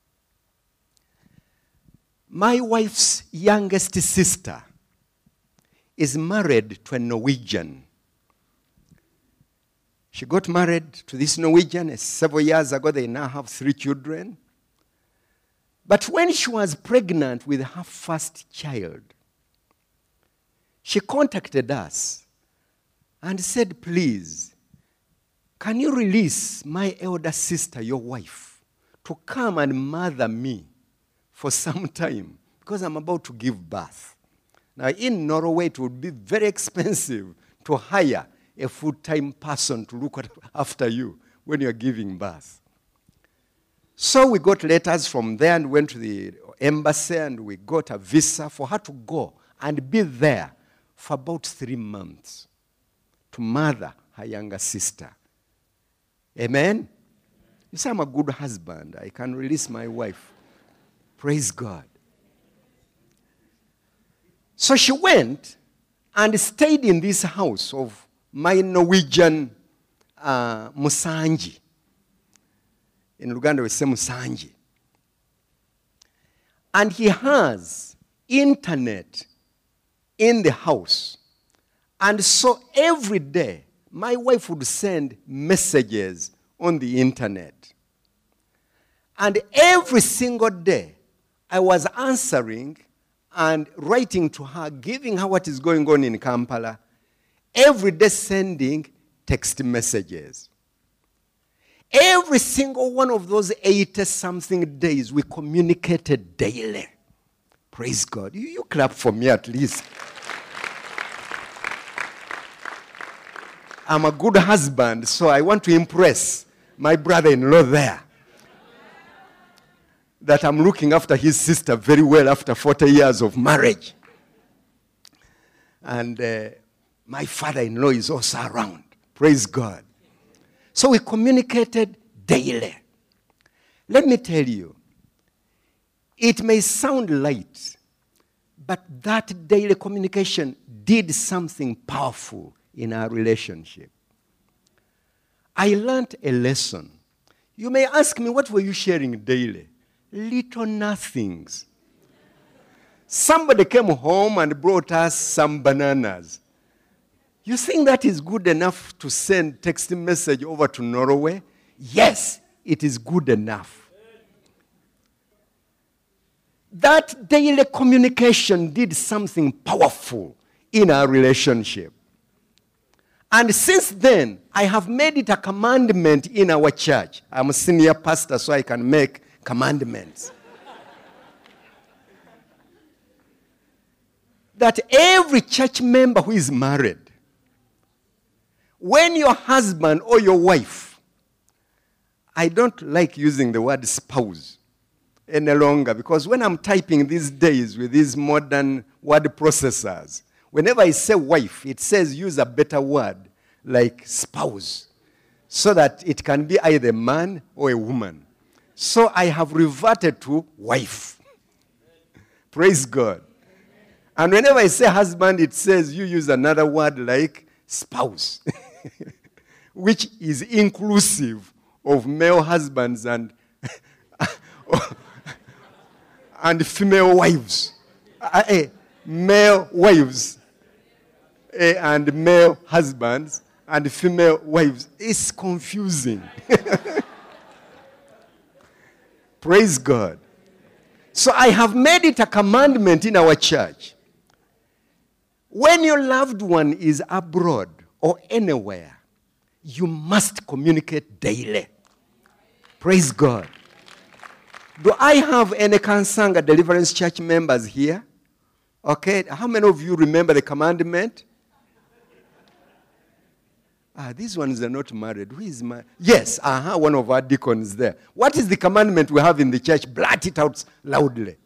My wife's youngest sister is married to a Norwegian. She got married to this Norwegian several years ago. They now have 3 children. But when she was pregnant with her first child, she contacted us and said, please, can you release my elder sister, your wife, to come and mother me for some time because I'm about to give birth. Now, in Norway, it would be very expensive to hire a full-time person to look after you when you're giving birth. So we got letters from there and went to the embassy and we got a visa for her to go and be there for about 3 months to mother her younger sister. Amen? You say, I'm a good husband. I can release my wife. Praise God. So she went and stayed in this house of my Norwegian Musanji. In Luganda we say Musanji. And he has internet in the house. And so every day, my wife would send messages on the internet. And every single day, I was answering and writing to her, giving her what is going on in Kampala, every day sending text messages. Every single one of those 80-something days, we communicated daily. Praise God. You clap for me at least. I'm a good husband, so I want to impress my brother-in-law there that I'm looking after his sister very well after 40 years of marriage. And my father-in-law is also around. Praise God. So we communicated daily. Let me tell you, it may sound light, but that daily communication did something powerful in our relationship. I learned a lesson. You may ask me, what were you sharing daily? Little nothings. Somebody came home and brought us some bananas. You think that is good enough to send text message over to Norway? Yes, it is good enough. That daily communication did something powerful in our relationship. And since then, I have made it a commandment in our church. I'm a senior pastor, so I can make commandments. That every church member who is married, when your husband or your wife, I don't like using the word spouse any longer, because when I'm typing these days with these modern word processors, whenever I say wife, it says use a better word like spouse, so that it can be either a man or a woman. So I have reverted to wife. Praise God. And whenever I say husband, it says you use another word like spouse, which is inclusive of male husbands and and female wives. Male wives and male husbands and female wives. It's confusing. Praise God. So I have made it a commandment in our church. When your loved one is abroad or anywhere, you must communicate daily. Praise God. Do I have any Kansanga Deliverance Church members here? Okay, how many of you remember the commandment? These ones are not married. Who is married? Yes, one of our deacons there. What is the commandment we have in the church? Blurt it out loudly.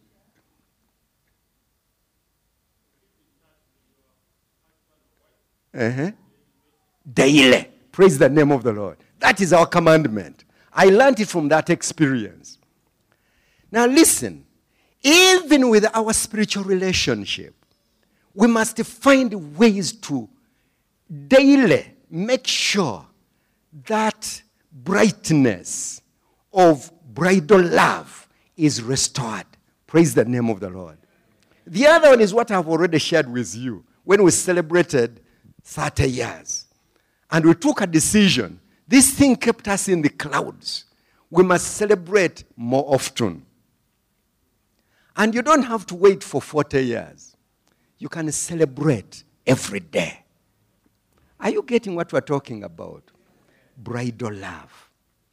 Daily. Praise the name of the Lord. That is our commandment. I learned it from that experience. Now listen, even with our spiritual relationship, we must find ways to daily make sure that brightness of bridal love is restored. Praise the name of the Lord. The other one is what I've already shared with you when we celebrated 30 years. And we took a decision. This thing kept us in the clouds. We must celebrate more often. And you don't have to wait for 40 years. You can celebrate every day. Are you getting what we're talking about? Bridal love.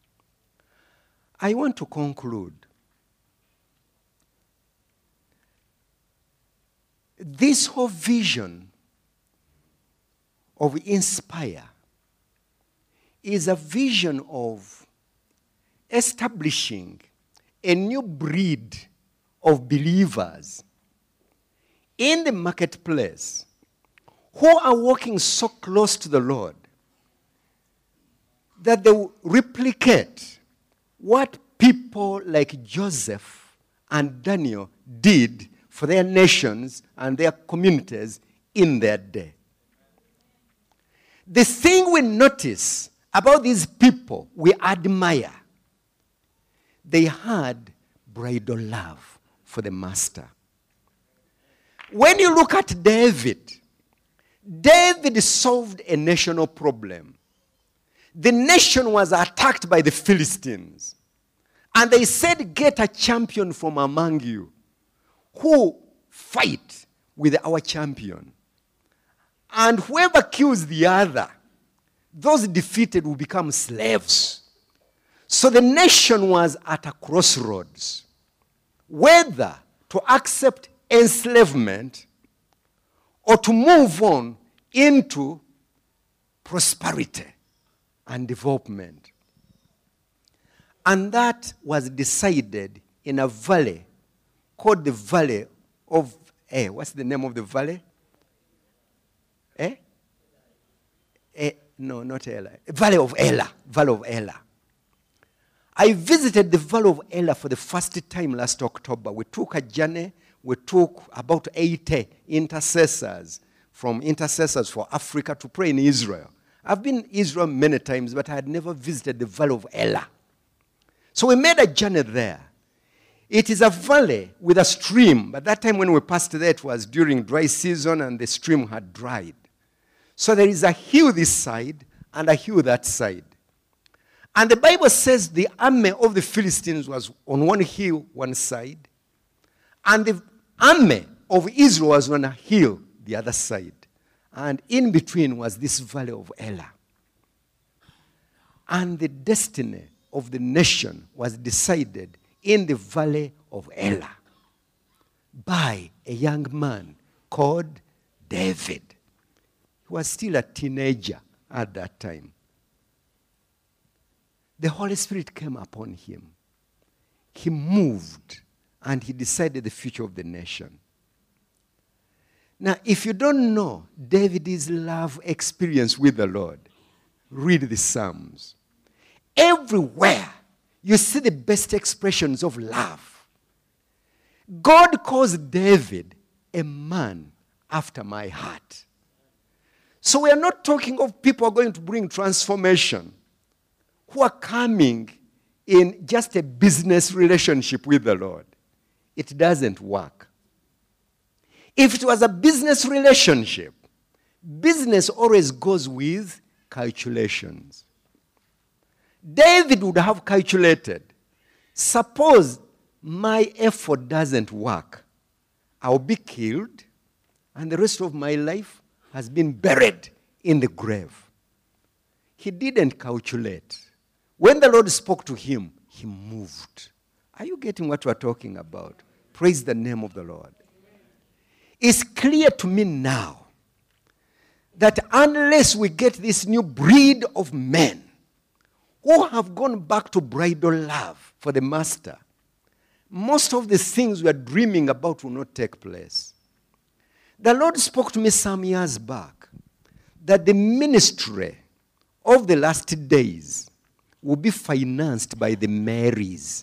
I want to conclude. This whole vision of Inspire is a vision of establishing a new breed of believers in the marketplace who are walking so close to the Lord that they will replicate what people like Joseph and Daniel did for their nations and their communities in their day. The thing we notice about these people we admire, they had bridal love for the master. When you look at David, David solved a national problem. The nation was attacked by the Philistines. And they said, get a champion from among you who fight with our champion. And whoever kills the other, those defeated will become slaves. So the nation was at a crossroads, whether to accept enslavement or to move on into prosperity and development. And that was decided in a valley called the Valley of, what's the name of the valley? No, not Elah. Valley of Elah. Valley of Elah. I visited the Valley of Elah for the first time last October. We took a journey. We took about 80 intercessors from Intercessors for Africa to pray in Israel. I've been in Israel many times, but I had never visited the Valley of Elah. So we made a journey there. It is a valley with a stream. But that time when we passed there, it was during dry season and the stream had dried. So there is a hill this side and a hill that side. And the Bible says the army of the Philistines was on one hill, one side, and the army of Israel was on a hill, the other side. And in between was this Valley of Elah. And the destiny of the nation was decided in the Valley of Elah by a young man called David. He was still a teenager at that time. The Holy Spirit came upon him. He moved and he decided the future of the nation. Now, if you don't know David's love experience with the Lord, read the Psalms. Everywhere you see the best expressions of love. God calls David a man after my heart. So we are not talking of people who are going to bring transformation, who are coming in just a business relationship with the Lord. It doesn't work. If it was a business relationship, business always goes with calculations. David would have calculated, suppose my effort doesn't work, I'll be killed, and the rest of my life has been buried in the grave. He didn't calculate. When the Lord spoke to him, he moved. Are you getting what we're talking about? Praise the name of the Lord. It's clear to me now that unless we get this new breed of men who have gone back to bridal love for the master, most of the things we are dreaming about will not take place. The Lord spoke to me some years back that the ministry of the last days will be financed by the Marys.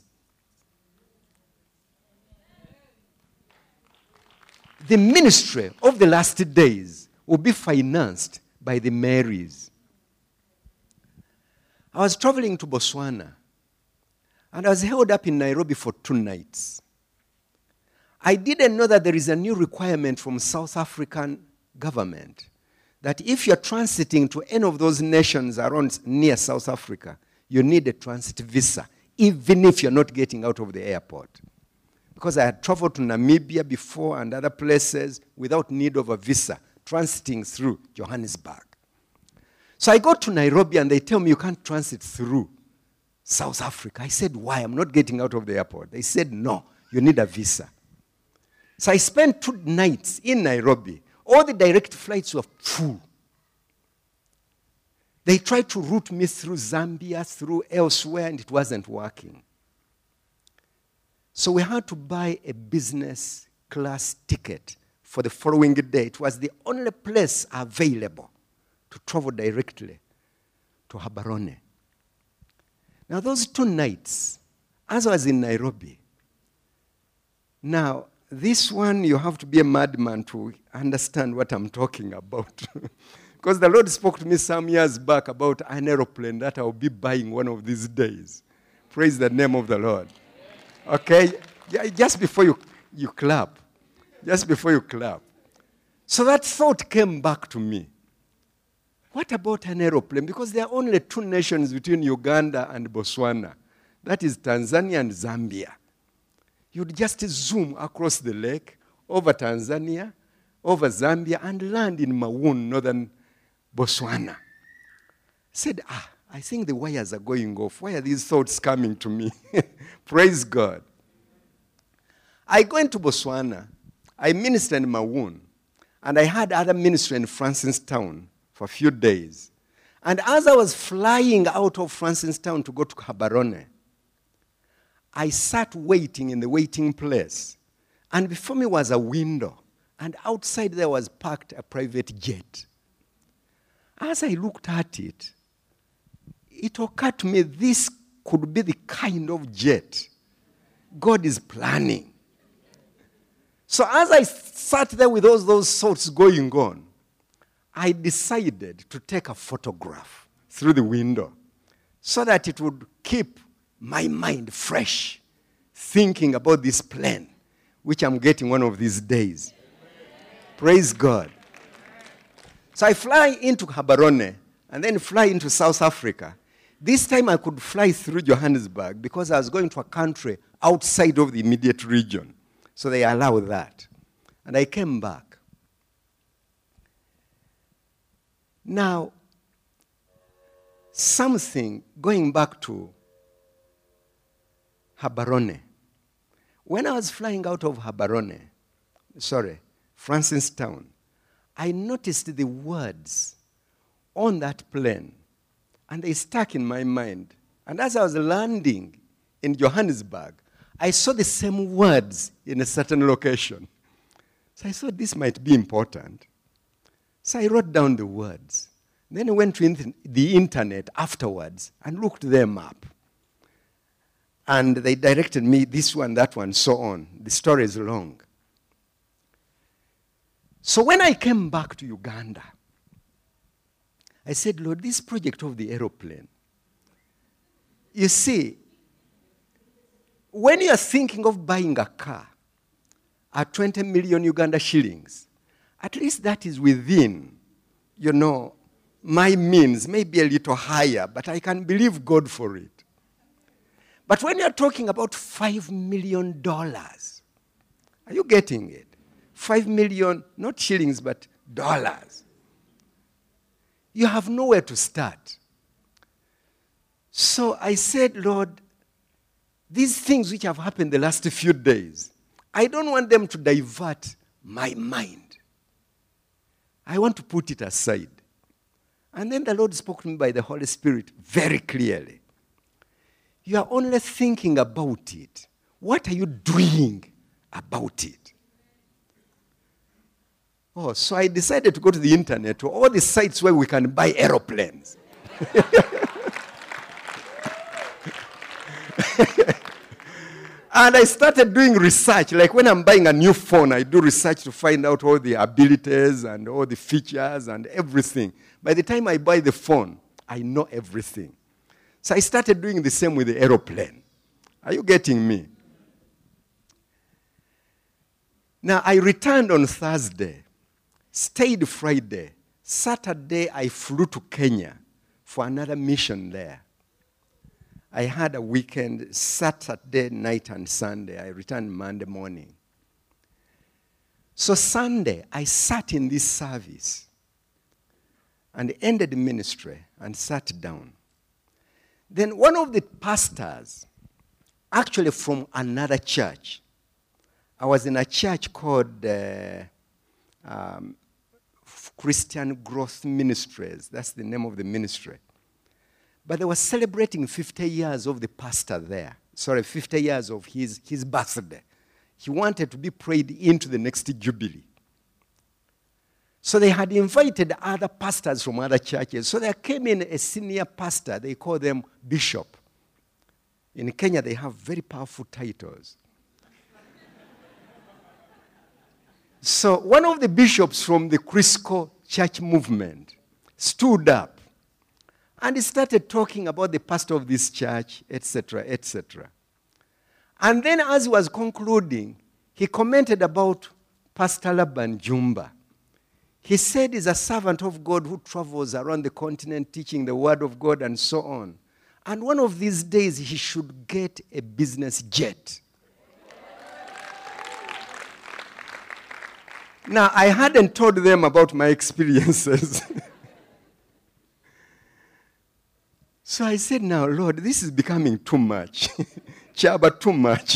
The ministry of the last days will be financed by the Marys. I was traveling to Botswana, and I was held up in Nairobi for 2 nights. I didn't know that there is a new requirement from South African government that if you're transiting to any of those nations around near South Africa, you need a transit visa, even if you're not getting out of the airport. Because I had traveled to Namibia before and other places without need of a visa, transiting through Johannesburg. So I go to Nairobi and they tell me you can't transit through South Africa. I said, why? I'm not getting out of the airport. They said, no, you need a visa. So I spent 2 nights in Nairobi. All the direct flights were full. They tried to route me through Zambia, through elsewhere, and it wasn't working. So we had to buy a business class ticket for the following day. It was the only place available to travel directly to Gaborone. Now, those 2 nights, as I was in Nairobi, now, this one, you have to be a madman to understand what I'm talking about. Because the Lord spoke to me some years back about an aeroplane that I'll be buying one of these days. Praise the name of the Lord. Okay? Just before you clap. Just before you clap. So that thought came back to me. What about an aeroplane? Because there are only 2 nations between Uganda and Botswana. That is Tanzania and Zambia. You'd just zoom across the lake, over Tanzania, over Zambia, and land in Maun, northern Botswana. I said, I think the wires are going off. Why are these thoughts coming to me? Praise God. I go into Botswana. I ministered in Maun, and I had other ministry in Francistown for a few days. And as I was flying out of Francistown to go to Gaborone, I sat waiting in the waiting place. And before me was a window. And outside there was parked a private jet. As I looked at it, it occurred to me this could be the kind of jet God is planning. So as I sat there with all those thoughts going on, I decided to take a photograph through the window so that it would keep my mind fresh, thinking about this plane, which I'm getting one of these days. Praise God. So I fly into Gaborone and then fly into South Africa. This time I could fly through Johannesburg because I was going to a country outside of the immediate region. So they allowed that. And I came back. Now, something, going back to Gaborone. When I was flying out of Francistown, I noticed the words on that plane, and they stuck in my mind. And as I was landing in Johannesburg, I saw the same words in a certain location. So I thought this might be important. So I wrote down the words. Then I went to the internet afterwards and looked them up. And they directed me this one, that one, so on. The story is long. So when I came back to Uganda, I said, Lord, this project of the aeroplane, you see, when you are thinking of buying a car at 20 million Uganda shillings, at least that is within, my means, maybe a little higher, but I can believe God for it. But when you're talking about $5 million, are you getting it? 5 million, not shillings, but dollars. You have nowhere to start. So I said, Lord, these things which have happened the last few days, I don't want them to divert my mind. I want to put it aside. And then the Lord spoke to me by the Holy Spirit very clearly. You are only thinking about it. What are you doing about it? Oh, so I decided to go to the internet, to all the sites where we can buy aeroplanes. And I started doing research. Like when I'm buying a new phone, I do research to find out all the abilities and all the features and everything. By the time I buy the phone, I know everything. So I started doing the same with the aeroplane. Are you getting me? Now, I returned on Thursday, stayed Friday. Saturday, I flew to Kenya for another mission there. I had a weekend, Saturday night and Sunday. I returned Monday morning. So Sunday, I sat in this service and ended the ministry and sat down. Then one of the pastors, actually from another church, I was in a church called Christian Growth Ministries. That's the name of the ministry. But they were celebrating 50 years of the pastor there. 50 years of his birthday. He wanted to be prayed into the next jubilee. So they had invited other pastors from other churches. So there came in a senior pastor. They call them bishop. In Kenya, they have very powerful titles. So one of the bishops from the Crisco church movement stood up and he started talking about the pastor of this church, etc., etc. And then as he was concluding, he commented about Pastor Laban Jumba. He said he's a servant of God who travels around the continent teaching the word of God and so on. And one of these days he should get a business jet. Now, I hadn't told them about my experiences. So I said, now, Lord, this is becoming too much. Chaba, too much.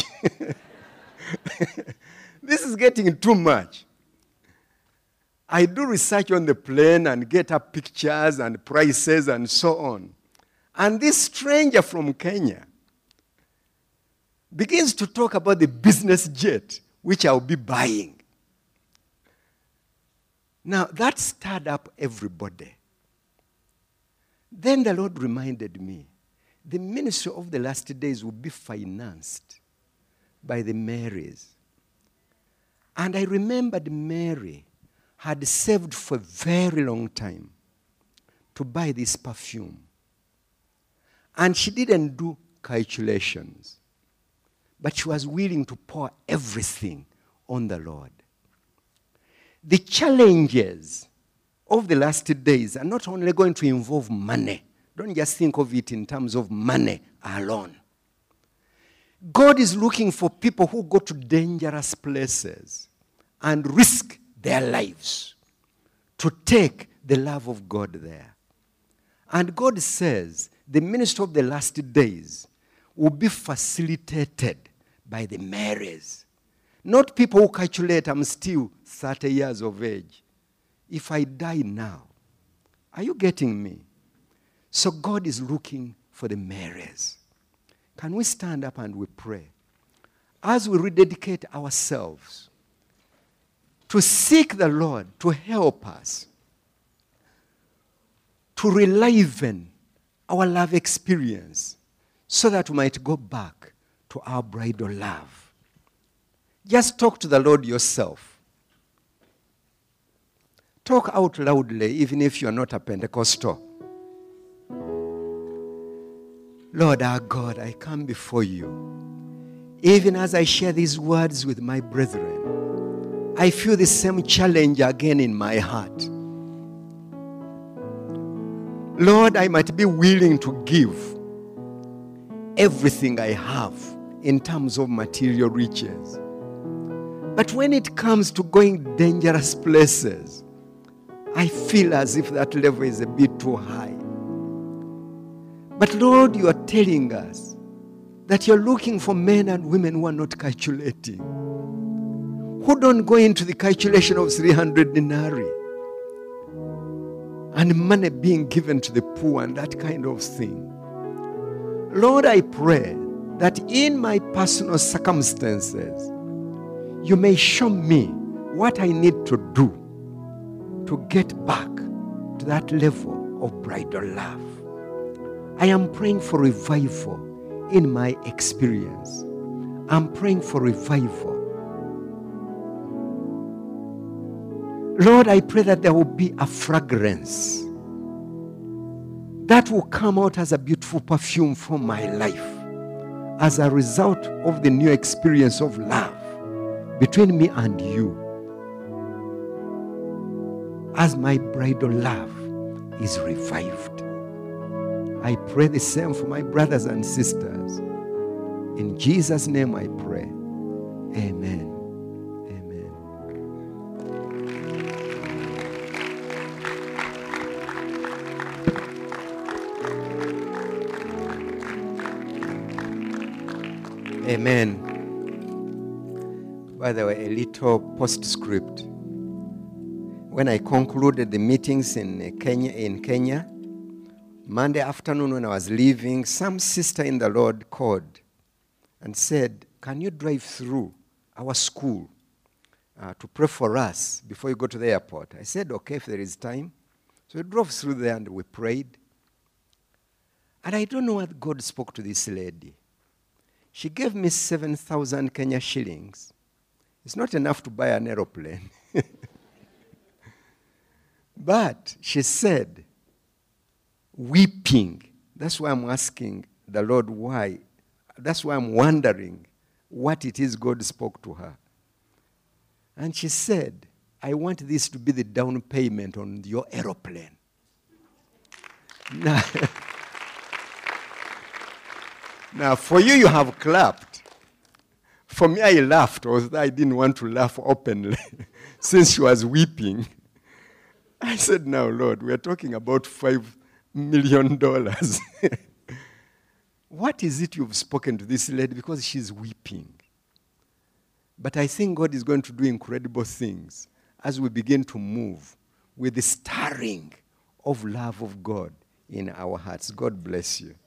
This is getting too much. I do research on the plane and get up pictures and prices and so on. And this stranger from Kenya begins to talk about the business jet, which I'll be buying. Now, that stirred up everybody. Then the Lord reminded me, the ministry of the last days will be financed by the Marys. And I remembered Mary had saved for a very long time to buy this perfume. And she didn't do calculations, but she was willing to pour everything on the Lord. The challenges of the last days are not only going to involve money. Don't just think of it in terms of money alone. God is looking for people who go to dangerous places and risk their lives to take the love of God there. And God says the ministry of the last days will be facilitated by the Marys. Not people who calculate I'm still 30 years of age. If I die now, are you getting me? So God is looking for the Marys. Can we stand up and we pray? As we rededicate ourselves to seek the Lord to help us to reliven our love experience so that we might go back to our bridal love. Just talk to the Lord yourself. Talk out loudly, even if you are not a Pentecostal. Lord our God, I come before you. Even as I share these words with my brethren, I feel the same challenge again in my heart. Lord, I might be willing to give everything I have in terms of material riches. But when it comes to going dangerous places, I feel as if that level is a bit too high. But Lord, you are telling us that you're looking for men and women who are not calculating, who don't go into the calculation of 300 denarii and money being given to the poor and that kind of thing. Lord, I pray that in my personal circumstances, you may show me what I need to do to get back to that level of bridal love. I am praying for revival in my experience. I'm praying for revival. Lord, I pray that there will be a fragrance that will come out as a beautiful perfume from my life as a result of the new experience of love between me and you. As my bridal love is revived. I pray the same for my brothers and sisters. In Jesus' name I pray. Amen. Amen. Amen. By the way, a little postscript. When I concluded the meetings in Kenya, Monday afternoon when I was leaving, some sister in the Lord called and said, can you drive through our school to pray for us before you go to the airport? I said, okay, if there is time. So we drove through there and we prayed. And I don't know what God spoke to this lady. She gave me 7,000 Kenya shillings. It's not enough to buy an aeroplane. But she said, weeping. That's why I'm asking the Lord why. That's why I'm wondering what it is God spoke to her. And she said, I want this to be the down payment on your aeroplane. Now, for you, you have clapped. For me, I laughed, although I didn't want to laugh openly, since she was weeping. I said, now, Lord, we are talking about $5 million. What is it you've spoken to this lady? Because she's weeping. But I think God is going to do incredible things as we begin to move with the stirring of love of God in our hearts. God bless you.